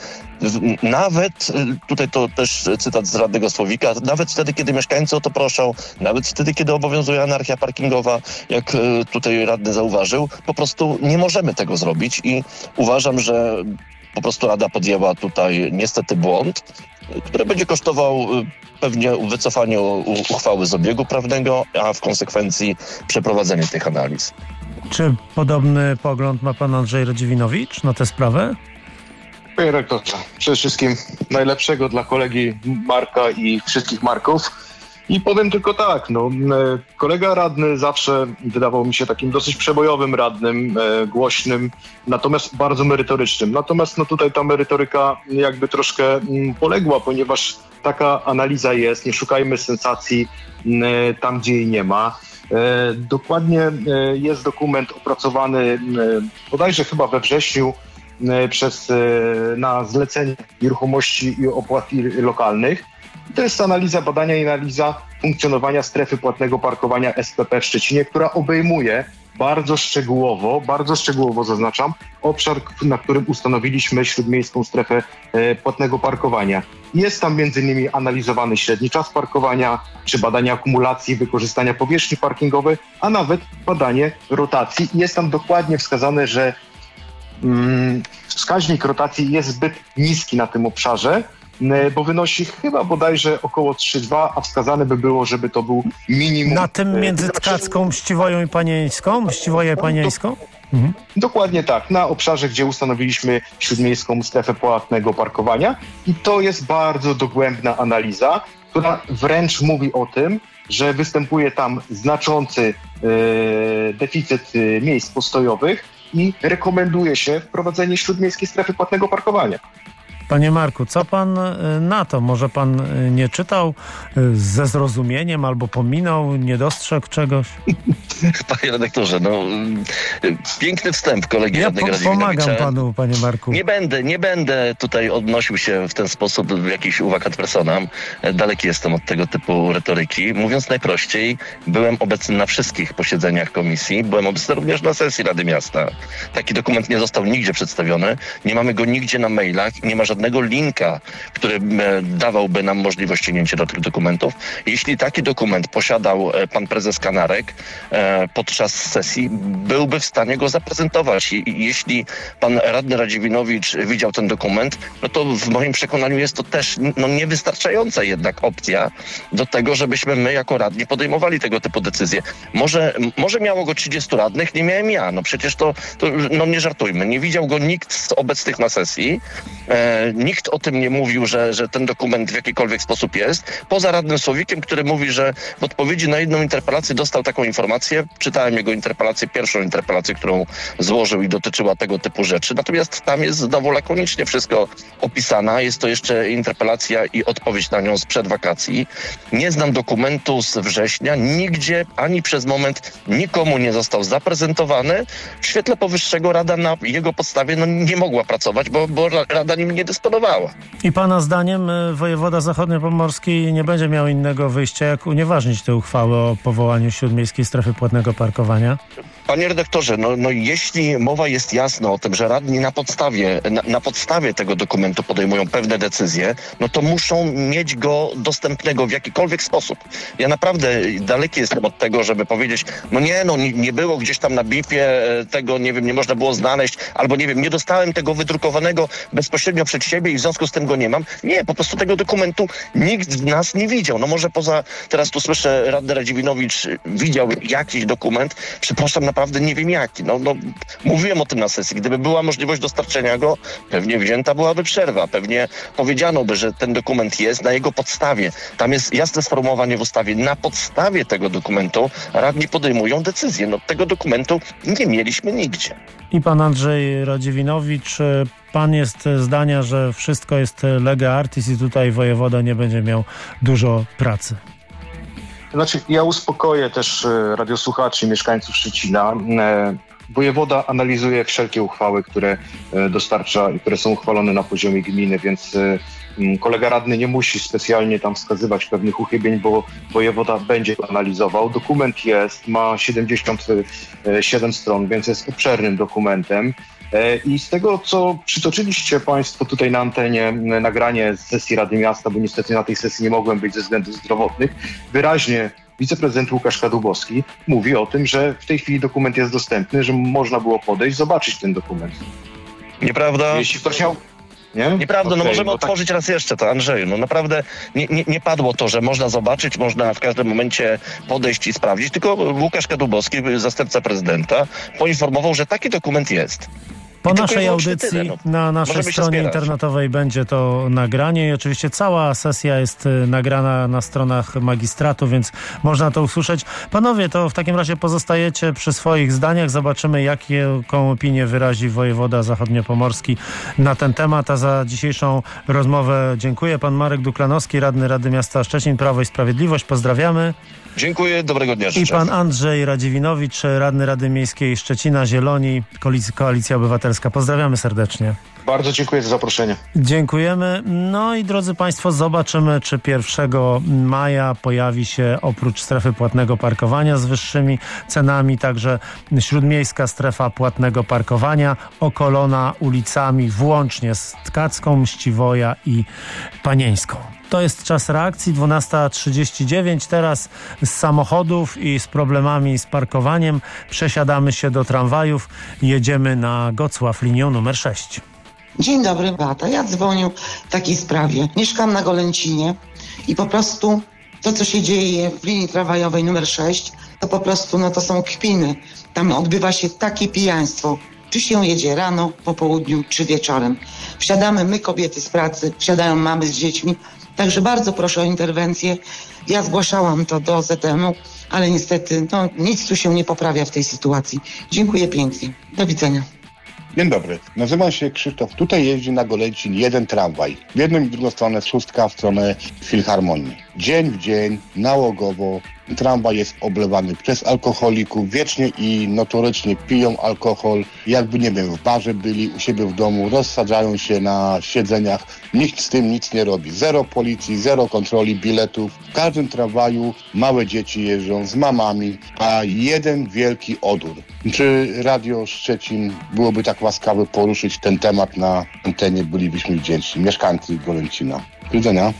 Nawet, tutaj to też cytat z radnego Słowika, nawet wtedy, kiedy mieszkańcy o to proszą, nawet wtedy, kiedy obowiązuje anarchia parkingowa, jak tutaj radny zauważył, po prostu nie możemy tego zrobić i uważam, że po prostu Rada podjęła tutaj niestety błąd, który będzie kosztował pewnie wycofanie uchwały z obiegu prawnego, a w konsekwencji przeprowadzenie tych analiz. Czy podobny pogląd ma pan Andrzej Radziwinowicz na tę sprawę? Panie rektorze, przede wszystkim najlepszego dla kolegi Marka i wszystkich Marków. I powiem tylko tak, no, kolega radny zawsze wydawał mi się takim dosyć przebojowym radnym, e, głośnym, natomiast bardzo merytorycznym. Natomiast no, tutaj ta merytoryka jakby troszkę m, poległa, ponieważ taka analiza jest, nie szukajmy sensacji m, tam, gdzie jej nie ma. E, dokładnie e, jest dokument opracowany e, bodajże chyba we wrześniu e, przez, e, na zlecenie nieruchomości i opłat lokalnych. To jest analiza badania i analiza funkcjonowania strefy płatnego parkowania S P P w Szczecinie, która obejmuje bardzo szczegółowo, bardzo szczegółowo zaznaczam, obszar, na którym ustanowiliśmy śródmiejską strefę e, płatnego parkowania. Jest tam między innymi analizowany średni czas parkowania, czy badanie akumulacji, wykorzystania powierzchni parkingowej, a nawet badanie rotacji. Jest tam dokładnie wskazane, że mm, wskaźnik rotacji jest zbyt niski na tym obszarze, bo wynosi chyba bodajże około trzy przecinek dwa, a wskazane by było, żeby to był minimum. Na tym między Tkacką, Mściwoją i Panieńską? Mściwoję i Panieńską? Mhm. Dokładnie tak, na obszarze, gdzie ustanowiliśmy śródmiejską strefę płatnego parkowania i to jest bardzo dogłębna analiza, która wręcz mówi o tym, że występuje tam znaczący e, deficyt e, miejsc postojowych i rekomenduje się wprowadzenie śródmiejskiej strefy płatnego parkowania. Panie Marku, co pan na to? Może pan nie czytał ze zrozumieniem albo pominął, nie dostrzegł czegoś? Panie redaktorze, no piękny wstęp kolegi ja radnego po, Radziwinowicza. Pomagam panu, panie Marku. Nie będę, nie będę tutaj odnosił się w ten sposób do jakichś uwag ad personam. Daleki jestem od tego typu retoryki. Mówiąc najprościej, byłem obecny na wszystkich posiedzeniach komisji. Byłem obecny również na sesji Rady Miasta. Taki dokument nie został nigdzie przedstawiony. Nie mamy go nigdzie na mailach. Nie ma żadnego linka, który dawałby nam możliwość sięgnięcia do tych dokumentów. Jeśli taki dokument posiadał pan prezes Kanarek podczas sesji, byłby w stanie go zaprezentować. I jeśli pan radny Radziwinowicz widział ten dokument, no to w moim przekonaniu jest to też no, niewystarczająca jednak opcja do tego, żebyśmy my jako radni podejmowali tego typu decyzje. Może, może miało go trzydziestu radnych, nie miałem ja. No przecież to, to no nie żartujmy. Nie widział go nikt z obecnych na sesji. E, nikt o tym nie mówił, że, że ten dokument w jakikolwiek sposób jest. Poza radnym Słowikiem, który mówi, że w odpowiedzi na jedną interpelację dostał taką informację. Czytałem jego interpelację, pierwszą interpelację, którą złożył i dotyczyła tego typu rzeczy. Natomiast tam jest znowu lakonicznie wszystko opisana. Jest to jeszcze interpelacja i odpowiedź na nią sprzed wakacji. Nie znam dokumentu z września. Nigdzie ani przez moment nikomu nie został zaprezentowany. W świetle powyższego Rada na jego podstawie no, nie mogła pracować, bo, bo Rada nim nie dysponowała. I pana zdaniem wojewoda zachodniopomorski nie będzie miał innego wyjścia, jak unieważnić tę uchwałę o powołaniu śródmiejskiej strefy płatnego parkowania? Panie redaktorze, no, no jeśli mowa jest jasna o tym, że radni na podstawie, na, na podstawie tego dokumentu podejmują pewne decyzje, no to muszą mieć go dostępnego w jakikolwiek sposób. Ja naprawdę daleki jestem od tego, żeby powiedzieć, no nie, no nie, nie było gdzieś tam na bipie tego, nie wiem, nie można było znaleźć, albo nie wiem, nie dostałem tego wydrukowanego bezpośrednio przed siebie i w związku z tym go nie mam. Nie, po prostu tego dokumentu nikt z nas nie widział. No może poza, teraz tu słyszę, radny Radziwinowicz widział jakiś dokument, przepraszam, naprawdę nie wiem jaki. No, no, mówiłem o tym na sesji. Gdyby była możliwość dostarczenia go, pewnie wzięta byłaby przerwa. Pewnie powiedziano by, że ten dokument jest na jego podstawie. Tam jest jasne sformułowanie w ustawie. Na podstawie tego dokumentu radni podejmują decyzję. No, tego dokumentu nie mieliśmy nigdzie. I pan Andrzej Radziwinowicz, pan jest zdania, że wszystko jest lega artis i tutaj wojewoda nie będzie miał dużo pracy. Znaczy, ja uspokoję też radiosłuchaczy i mieszkańców Szczecina. Wojewoda analizuje wszelkie uchwały, które dostarcza i które są uchwalone na poziomie gminy, więc kolega radny nie musi specjalnie tam wskazywać pewnych uchybień, bo wojewoda będzie to analizował. Dokument jest, ma siedemdziesiąt siedem stron, więc jest obszernym dokumentem. I z tego, co przytoczyliście Państwo tutaj na antenie, nagranie z sesji Rady Miasta, bo niestety na tej sesji nie mogłem być ze względów zdrowotnych, wyraźnie wiceprezydent Łukasz Kadłubowski mówi o tym, że w tej chwili dokument jest dostępny, że można było podejść, zobaczyć ten dokument. Nieprawda? Jeśli ktoś miał... Nie? Nieprawda, okay, no możemy no tak... otworzyć raz jeszcze to, Andrzeju. No naprawdę nie, nie, nie padło to, że można zobaczyć, można w każdym momencie podejść i sprawdzić, tylko Łukasz Kadłubowski, zastępca prezydenta, poinformował, że taki dokument jest. Po naszej audycji tyle, no. na naszej stronie internetowej będzie to nagranie i oczywiście cała sesja jest nagrana na stronach magistratu, więc można to usłyszeć. Panowie, to w takim razie pozostajecie przy swoich zdaniach. Zobaczymy, jaką opinię wyrazi wojewoda zachodniopomorski na ten temat. A za dzisiejszą rozmowę dziękuję. Pan Marek Duklanowski, radny Rady Miasta Szczecin, Prawo i Sprawiedliwość. Pozdrawiamy. Dziękuję, dobrego dnia życzę. I pan Andrzej Radziwinowicz, radny Rady Miejskiej Szczecina, Zieloni, Koalicja Obywatelska. Obywatelska. Pozdrawiamy serdecznie. Bardzo dziękuję za zaproszenie. Dziękujemy. No i drodzy Państwo, zobaczymy, czy pierwszego maja pojawi się oprócz strefy płatnego parkowania z wyższymi cenami także śródmiejska strefa płatnego parkowania okolona ulicami włącznie z Tkacką, Mściwoja i Panieńską. To jest czas reakcji, dwunasta trzydzieści dziewięć. Teraz z samochodów i z problemami z parkowaniem przesiadamy się do tramwajów. Jedziemy na Gocław linią numer sześć. Dzień dobry, Beata. Ja dzwonię w takiej sprawie. Mieszkam na Golęcinie i po prostu to, co się dzieje w linii tramwajowej numer sześć, to po prostu no to są kpiny. Tam odbywa się takie pijaństwo. Czy się jedzie rano, po południu, czy wieczorem. Wsiadamy my, kobiety z pracy, wsiadają mamy z dziećmi. Także bardzo proszę o interwencję. Ja zgłaszałam to do Z M u, ale niestety no, nic tu się nie poprawia w tej sytuacji. Dziękuję pięknie. Do widzenia. Dzień dobry, nazywam się Krzysztof. Tutaj jeździ na Golęcin jeden tramwaj. W jedną i w drugą stronę szóstka, w stronę Filharmonii. Dzień w dzień, nałogowo, tramwaj jest oblewany przez alkoholików. Wiecznie i notorycznie piją alkohol. Jakby, nie wiem, w barze byli, u siebie w domu, rozsadzają się na siedzeniach. Nikt z tym nic nie robi. Zero policji, zero kontroli biletów. W każdym tramwaju małe dzieci jeżdżą z mamami, a jeden wielki odór. Czy Radio Szczecin byłoby tak łaskawe poruszyć ten temat na antenie? Bylibyśmy wdzięczni. Mieszkańcy Golęcina. Do widzenia.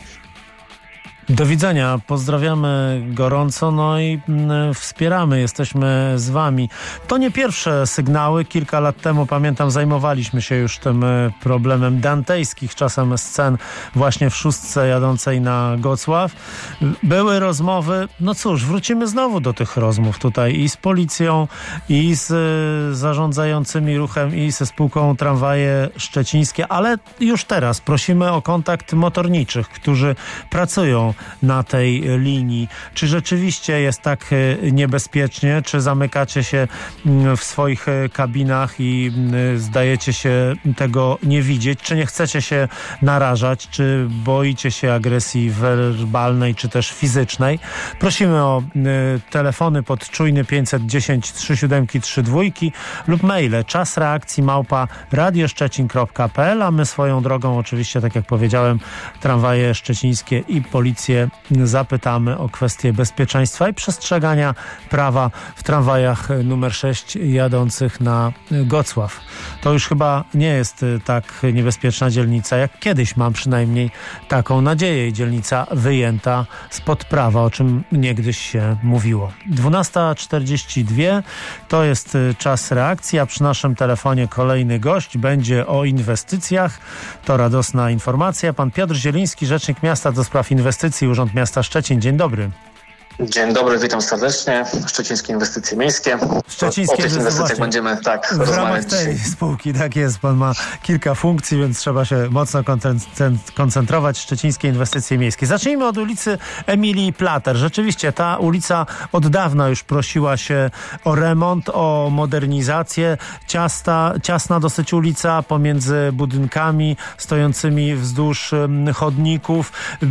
Do widzenia, pozdrawiamy gorąco, no i mm, wspieramy, jesteśmy z wami. To nie pierwsze sygnały, kilka lat temu, pamiętam, zajmowaliśmy się już tym problemem dantejskich czasem scen właśnie w szóstce jadącej na Gocław. Były rozmowy, no cóż, wrócimy znowu do tych rozmów tutaj i z policją, i z y, zarządzającymi ruchem, i ze spółką Tramwaje Szczecińskie, ale już teraz prosimy o kontakt motorniczych, którzy pracują na tej linii. Czy rzeczywiście jest tak niebezpiecznie? Czy zamykacie się w swoich kabinach i zdajecie się tego nie widzieć? Czy nie chcecie się narażać? Czy boicie się agresji werbalnej, czy też fizycznej? Prosimy o telefony pod czujny pięćset dziesięć trzy siedem trzy dwa lub maile czas reakcji małpa radioszczecin kropka p l, a my swoją drogą oczywiście, tak jak powiedziałem, tramwaje szczecińskie i policję zapytamy o kwestie bezpieczeństwa i przestrzegania prawa w tramwajach numer sześć jadących na Gocław. To już chyba nie jest tak niebezpieczna dzielnica, jak kiedyś, mam przynajmniej taką nadzieję. Dzielnica wyjęta spod prawa, o czym niegdyś się mówiło. dwunasta czterdzieści dwa to jest czas reakcji, a przy naszym telefonie kolejny gość. Będzie o inwestycjach. To radosna informacja. Pan Piotr Zieliński, rzecznik miasta do spraw inwestycji, Urząd Miasta Szczecin. Dzień dobry. Dzień dobry, witam serdecznie. Szczecińskie Inwestycje Miejskie. Szczecińskie o, o tych inwestycjach będziemy tak w rozmawiać ramach tej dzisiaj. spółki, tak jest. Pan ma kilka funkcji, więc trzeba się mocno koncentrować. Szczecińskie Inwestycje Miejskie. Zacznijmy od ulicy Emilii Plater. Rzeczywiście ta ulica od dawna już prosiła się o remont, o modernizację. Ciasta, ciasna dosyć ulica pomiędzy budynkami stojącymi wzdłuż chodników.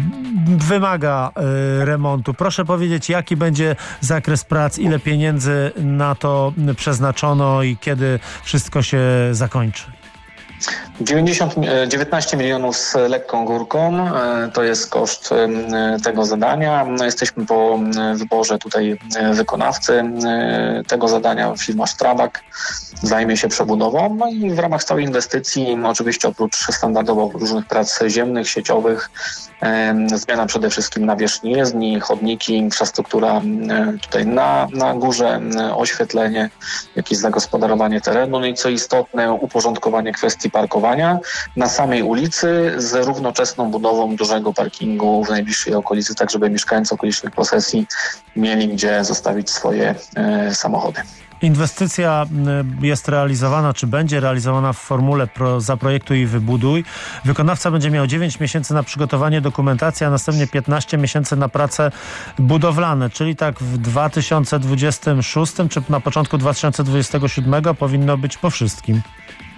Wymaga y, remontu. Proszę powiedzieć, jaki będzie zakres prac, ile pieniędzy na to przeznaczono i kiedy wszystko się zakończy? dziewięćdziesiąt, dziewiętnaście milionów z lekką górką to jest koszt tego zadania. No, jesteśmy po wyborze tutaj wykonawcy tego zadania. Firma Strabag zajmie się przebudową. No i w ramach całej inwestycji, oczywiście oprócz standardowo różnych prac ziemnych, sieciowych, zmiana przede wszystkim nawierzchni jezdni, chodniki, infrastruktura tutaj na, na górze, oświetlenie, jakieś zagospodarowanie terenu, no i co istotne, uporządkowanie kwestii parkowania na samej ulicy z równoczesną budową dużego parkingu w najbliższej okolicy, tak żeby mieszkańcy okolicznych posesji mieli gdzie zostawić swoje e, samochody. Inwestycja jest realizowana, czy będzie realizowana w formule pro, zaprojektuj i wybuduj. Wykonawca będzie miał dziewięć miesięcy na przygotowanie dokumentacji, a następnie piętnaście miesięcy na prace budowlane, czyli tak w dwa tysiące dwudziestym szóstym czy na początku dwa tysiące dwudziestego siódmego powinno być po wszystkim.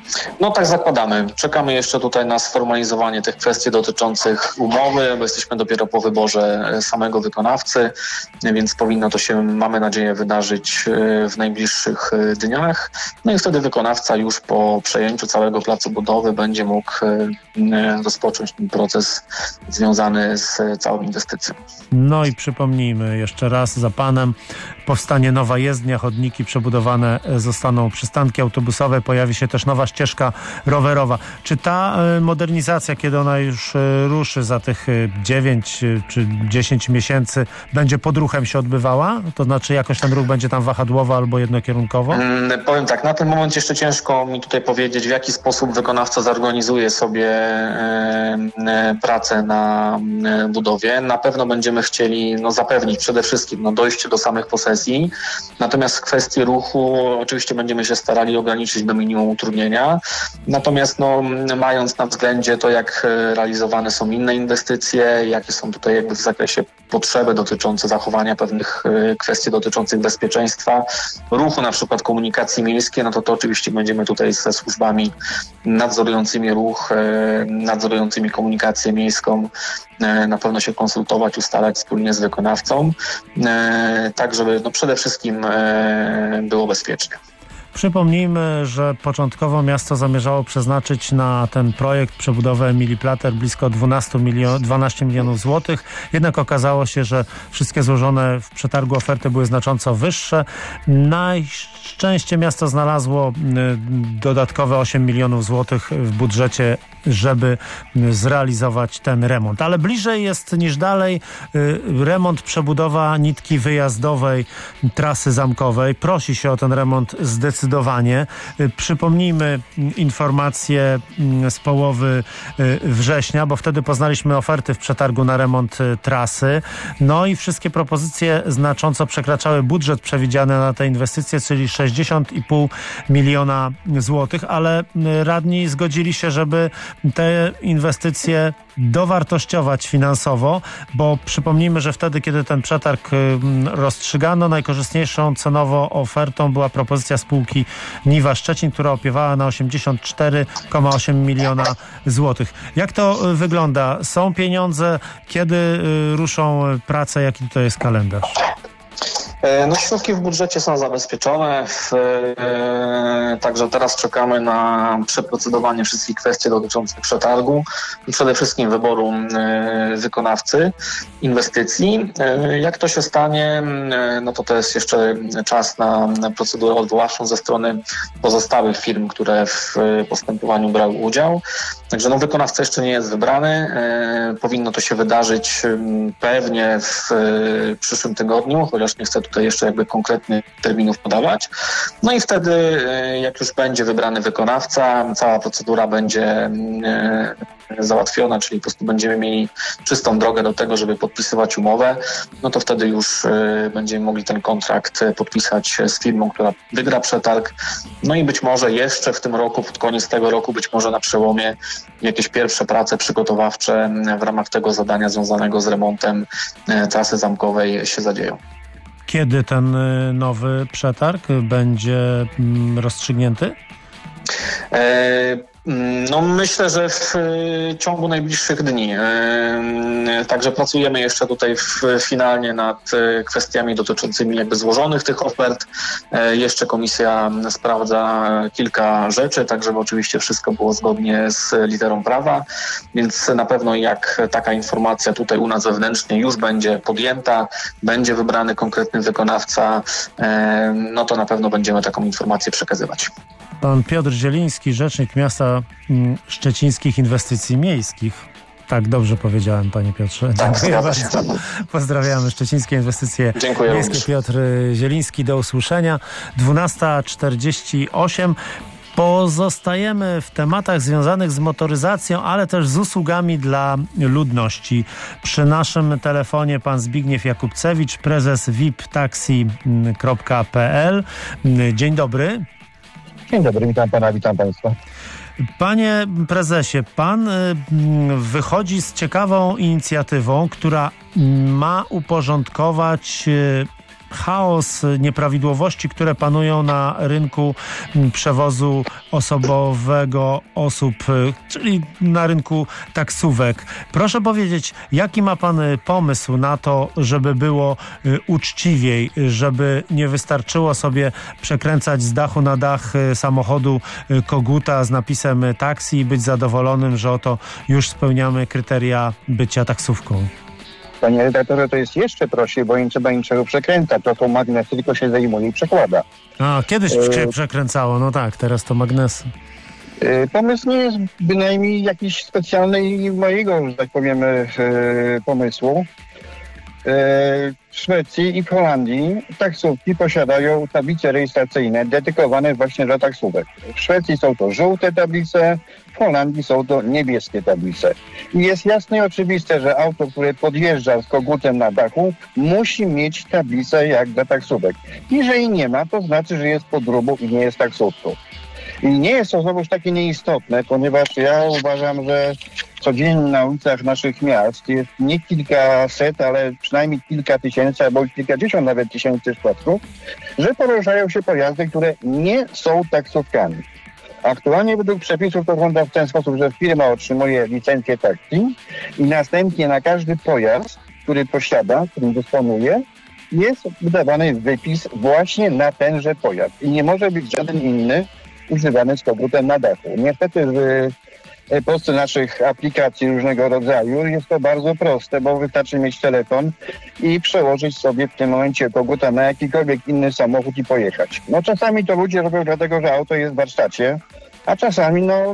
No tak zakładamy. Czekamy jeszcze tutaj na sformalizowanie tych kwestii dotyczących umowy, bo jesteśmy dopiero po wyborze samego wykonawcy, więc powinno to się, mamy nadzieję, wydarzyć w najbliższych dniach. No i wtedy wykonawca już po przejęciu całego placu budowy będzie mógł rozpocząć ten proces związany z całą inwestycją. No i przypomnijmy jeszcze raz za panem, powstanie nowa jezdnia, chodniki przebudowane zostaną, przystanki autobusowe, pojawi się też nowa ścieżka rowerowa. Czy ta modernizacja, kiedy ona już ruszy za tych dziewięć czy dziesięć miesięcy, będzie pod ruchem się odbywała? To znaczy jakoś ten ruch będzie tam wahadłowo albo jednokierunkowo? Hmm, powiem tak, na ten moment jeszcze ciężko mi tutaj powiedzieć, w jaki sposób wykonawca zorganizuje sobie e, e, pracę na e, budowie. Na pewno będziemy chcieli no, zapewnić przede wszystkim no, dojście do samych posesji. Natomiast w kwestii ruchu oczywiście będziemy się starali ograniczyć do minimum utrudnienia. Natomiast no, mając na względzie to, jak realizowane są inne inwestycje, jakie są tutaj jakby w zakresie potrzeby dotyczące zachowania pewnych kwestii dotyczących bezpieczeństwa, ruchu, na przykład komunikacji miejskiej, no to to oczywiście będziemy tutaj ze służbami nadzorującymi ruch, nadzorującymi komunikację miejską na pewno się konsultować, ustalać wspólnie z wykonawcą, tak żeby no przede wszystkim było bezpiecznie. Przypomnijmy, że początkowo miasto zamierzało przeznaczyć na ten projekt przebudowę Emilii Plater blisko dwanaście milionów, dwanaście milionów złotych. Jednak okazało się, że wszystkie złożone w przetargu oferty były znacząco wyższe. Na szczęście miasto znalazło dodatkowe osiem milionów złotych w budżecie, żeby zrealizować ten remont. Ale bliżej jest niż dalej remont, przebudowa nitki wyjazdowej trasy zamkowej. Prosi się o ten remont zdecydowanie. Przypomnijmy informacje z połowy września, bo wtedy poznaliśmy oferty w przetargu na remont trasy. No i wszystkie propozycje znacząco przekraczały budżet przewidziany na te inwestycje, czyli sześćdziesiąt i pół miliona złotych, ale radni zgodzili się, żeby te inwestycje dowartościować finansowo, bo przypomnijmy, że wtedy, kiedy ten przetarg rozstrzygano, najkorzystniejszą cenowo ofertą była propozycja spółki Niwa Szczecin, która opiewała na osiemdziesiąt cztery przecinek osiem miliona złotych. Jak to wygląda? Są pieniądze? Kiedy ruszą prace? Jaki to jest kalendarz? No, środki w budżecie są zabezpieczone, w, e, także teraz czekamy na przeprocedowanie wszystkich kwestii dotyczących przetargu, przede wszystkim wyboru e, wykonawcy inwestycji. E, jak to się stanie, e, no to to jest jeszcze czas na, na procedurę odwoławczą ze strony pozostałych firm, które w postępowaniu brały udział. Także no, wykonawca jeszcze nie jest wybrany. E, powinno to się wydarzyć pewnie w e, przyszłym tygodniu, chociaż nie chcę tutaj jeszcze jakby konkretnych terminów podawać. No i wtedy, jak już będzie wybrany wykonawca, cała procedura będzie załatwiona, czyli po prostu będziemy mieli czystą drogę do tego, żeby podpisywać umowę, no to wtedy już będziemy mogli ten kontrakt podpisać z firmą, która wygra przetarg. No i być może jeszcze w tym roku, pod koniec tego roku, być może na przełomie jakieś pierwsze prace przygotowawcze w ramach tego zadania związanego z remontem trasy zamkowej się zadzieją. Kiedy ten nowy przetarg będzie rozstrzygnięty? E- No myślę, że w ciągu najbliższych dni. Także pracujemy jeszcze tutaj w, finalnie nad kwestiami dotyczącymi jakby złożonych tych ofert. Jeszcze komisja sprawdza kilka rzeczy, tak żeby oczywiście wszystko było zgodnie z literą prawa, więc na pewno jak taka informacja tutaj u nas wewnętrznie już będzie podjęta, będzie wybrany konkretny wykonawca, no to na pewno będziemy taką informację przekazywać. Pan Piotr Zieliński, rzecznik miasta Szczecińskich Inwestycji Miejskich. Tak, dobrze powiedziałem, panie Piotrze. Tak, dziękuję bardzo. Pozdrawiamy Szczecińskie Inwestycje Dziękuję Miejskie. również. Piotr Zieliński, do usłyszenia. dwunasta czterdzieści osiem. Pozostajemy w tematach związanych z motoryzacją, ale też z usługami dla ludności. Przy naszym telefonie pan Zbigniew Jakubcewicz, prezes V I P taxi kropka p l. Dzień dobry. Dzień dobry, witam pana, witam państwa. Panie prezesie, pan wychodzi z ciekawą inicjatywą, która ma uporządkować chaos, nieprawidłowości, które panują na rynku przewozu osobowego osób, czyli na rynku taksówek. Proszę powiedzieć, jaki ma pan pomysł na to, żeby było uczciwiej, żeby nie wystarczyło sobie przekręcać z dachu na dach samochodu koguta z napisem taksi i być zadowolonym, że oto już spełniamy kryteria bycia taksówką? Panie redaktorze, to jest jeszcze prościej, bo nie trzeba niczego przekręcać. To są magnesy, tylko się zajmuje i przekłada. A, kiedyś się e... przekręcało, no tak, teraz to magnesy. E, pomysł nie jest bynajmniej jakiś specjalny i mojego, że tak powiemy, e, pomysłu. W Szwecji i w Holandii taksówki posiadają tablice rejestracyjne dedykowane właśnie dla taksówek. W Szwecji są to żółte tablice, w Holandii są to niebieskie tablice. I jest jasne i oczywiste, że auto, które podjeżdża z kogutem na dachu, musi mieć tablicę jak dla taksówek. Jeżeli nie ma, to znaczy, że jest podróbą i nie jest taksówką. I nie jest to znowuż takie nieistotne, ponieważ ja uważam, że codziennie na ulicach naszych miast jest nie kilkaset, ale przynajmniej kilka tysięcy albo kilkadziesiąt nawet tysięcy przypadków, że poruszają się pojazdy, które nie są taksówkami. Aktualnie według przepisów to wygląda w ten sposób, że firma otrzymuje licencję taksi i następnie na każdy pojazd, który posiada, którym dysponuje, jest wydawany wypis właśnie na tenże pojazd i nie może być żaden inny używany z kogutem na dachu. Niestety w Polsce naszych aplikacji różnego rodzaju jest to bardzo proste, bo wystarczy mieć telefon i przełożyć sobie w tym momencie koguta na jakikolwiek inny samochód i pojechać. No czasami to ludzie robią dlatego, że auto jest w warsztacie, a czasami no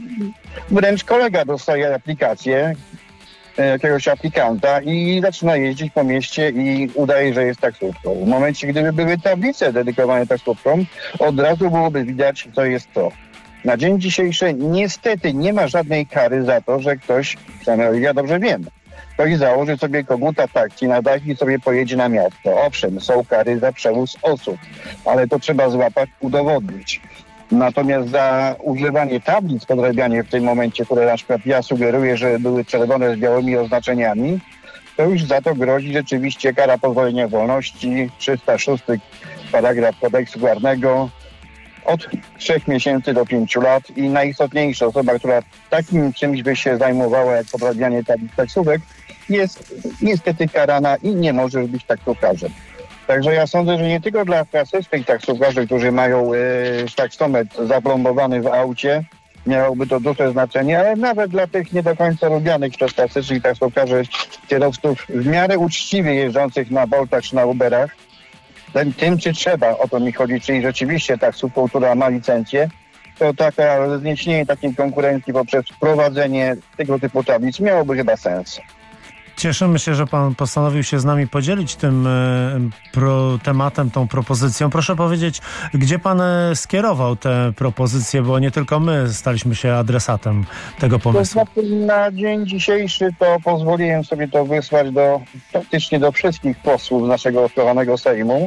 wręcz kolega dostaje aplikację jakiegoś aplikanta i zaczyna jeździć po mieście i udaje, że jest taksówką. W momencie, gdyby były tablice dedykowane taksówkom, od razu byłoby widać, co jest to. Na dzień dzisiejszy niestety nie ma żadnej kary za to, że ktoś, przynajmniej ja dobrze wiem, ktoś założy sobie koguta taksi na dach i sobie pojedzie na miasto. Owszem, są kary za przewóz osób, ale to trzeba złapać, udowodnić. Natomiast za używanie tablic, podrabianie w tym momencie, które na przykład ja sugeruję, że były czerwone z białymi oznaczeniami, to już za to grozi rzeczywiście kara pozbawienia wolności, trzysta szósty paragraf kodeksu karnego, od trzech miesięcy do pięciu lat i najistotniejsza osoba, która takim czymś by się zajmowała jak podrabianie tablic taksówek, jest niestety karana i nie może być taksówkarzem. Także ja sądzę, że nie tylko dla klasycznych taksówkarzy, którzy mają e, taksometr zaplombowany w aucie, miałoby to duże znaczenie, ale nawet dla tych nie do końca lubianych przez klasycznych taksówkarzy, kierowców w miarę uczciwie jeżdżących na Boltach czy na Uberach, tym, tym czy trzeba, o to mi chodzi, czyli rzeczywiście taksówką, która ma licencję, to taka zniesienie takiej konkurencji poprzez wprowadzenie tego typu tablic miałoby chyba sens. Cieszymy się, że pan postanowił się z nami podzielić tym e, pro, tematem, tą propozycją. Proszę powiedzieć, gdzie pan e, skierował te propozycje, bo nie tylko my staliśmy się adresatem tego pomysłu. To znaczy, na dzień dzisiejszy to pozwoliłem sobie to wysłać do praktycznie do wszystkich posłów z naszego kochanego Sejmu.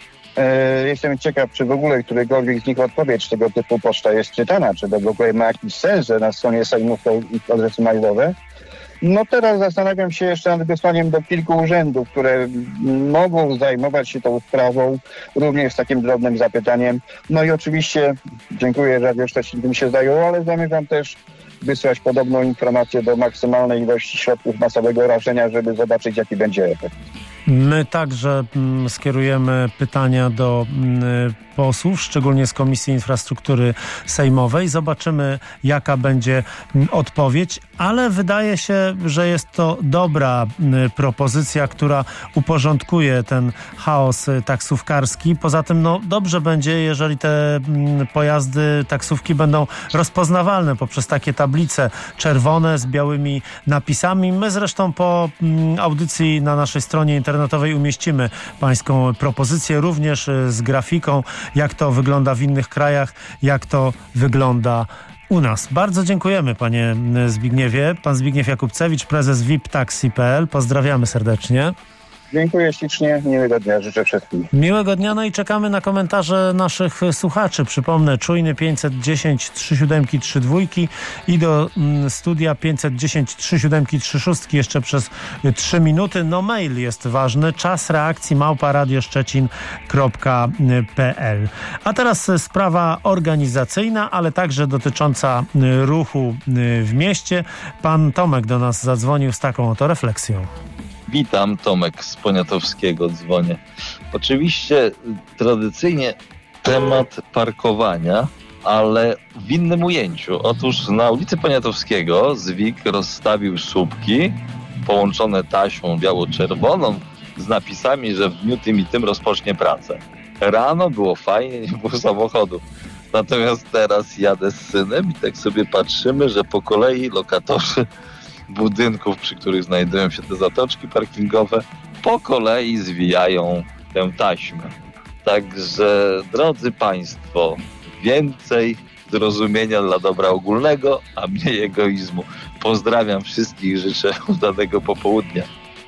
E, jestem ciekaw, czy w ogóle którykolwiek z nich odpowiedź tego typu poczta jest czytana, czy to w ogóle ma jakiś sens, że na stronie Sejmu są ich adresy mailowe. No teraz zastanawiam się jeszcze nad wysłaniem do kilku urzędów, które mogą zajmować się tą sprawą, również z takim drobnym zapytaniem. No i oczywiście dziękuję, że Radio Szczecin tym się zajął, ale zamierzam też wysłać podobną informację do maksymalnej ilości środków masowego rażenia, żeby zobaczyć, jaki będzie efekt. My także mm, skierujemy pytania do mm, posłów, szczególnie z Komisji Infrastruktury Sejmowej. Zobaczymy, jaka będzie mm, odpowiedź, ale wydaje się, że jest to dobra mm, propozycja, która uporządkuje ten chaos y, taksówkarski. Poza tym, no dobrze będzie, jeżeli te mm, pojazdy, taksówki będą rozpoznawalne poprzez takie tablice czerwone z białymi napisami. My zresztą po mm, audycji na naszej stronie internetowej internetowej umieścimy pańską propozycję, również z grafiką, jak to wygląda w innych krajach, jak to wygląda u nas. Bardzo dziękujemy, panie Zbigniewie. Pan Zbigniew Jakubcewicz, prezes V I P Taxi kropka p l. Pozdrawiamy serdecznie. Dziękuję ślicznie, miłego dnia życzę wszystkim. Miłego dnia, no i czekamy na komentarze naszych słuchaczy. Przypomnę, czujny pięćset dziesięć trzy siedem trzy dwa i do mm, studia pięćset dziesięć trzy siedem trzy sześć jeszcze przez trzy minuty. No mail jest ważny, czas reakcji małpa radioszczecin kropka p l. A teraz sprawa organizacyjna, ale także dotycząca ruchu w mieście. Pan Tomek do nas zadzwonił z taką oto refleksją. Witam, Tomek z Poniatowskiego dzwonię. Oczywiście tradycyjnie temat parkowania, ale w innym ujęciu. Otóż na ulicy Poniatowskiego Zwik rozstawił słupki połączone taśmą biało-czerwoną z napisami, że w dniu tym i tym rozpocznie pracę. Rano było fajnie, nie było samochodów. Natomiast teraz jadę z synem i tak sobie patrzymy, że po kolei lokatorzy budynków, przy których znajdują się te zatoczki parkingowe, po kolei zwijają tę taśmę. Także, drodzy Państwo, więcej zrozumienia dla dobra ogólnego, a mniej egoizmu. Pozdrawiam wszystkich, życzę udanego popołudnia.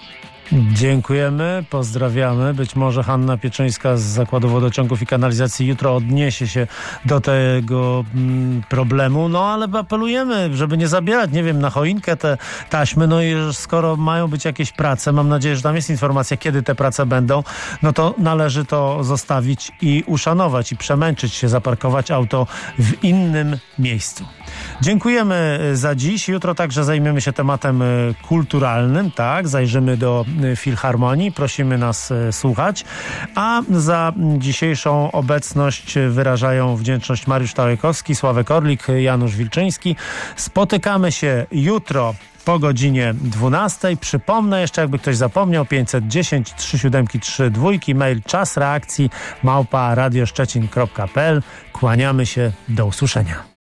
Dziękujemy, pozdrawiamy. Być może Hanna Pieczyńska z Zakładu Wodociągów i Kanalizacji jutro odniesie się do tego mm, problemu, no ale apelujemy, żeby nie zabierać, nie wiem, na choinkę te taśmy, no i skoro mają być jakieś prace, mam nadzieję, że tam jest informacja, kiedy te prace będą, no to należy to zostawić i uszanować i przemęczyć się, zaparkować auto w innym miejscu. Dziękujemy za dziś. Jutro także zajmiemy się tematem kulturalnym, tak, zajrzymy do Filharmonii, prosimy nas słuchać, a za dzisiejszą obecność wyrażają wdzięczność Mariusz Tałajkowski, Sławek Orlik, Janusz Wilczyński. Spotykamy się jutro po godzinie dwunastej. Przypomnę jeszcze, jakby ktoś zapomniał, pięćset dziesięć trzy siedem trzy dwa, mail czas reakcji małpa radioszczecin kropka p l. Kłaniamy się, do usłyszenia.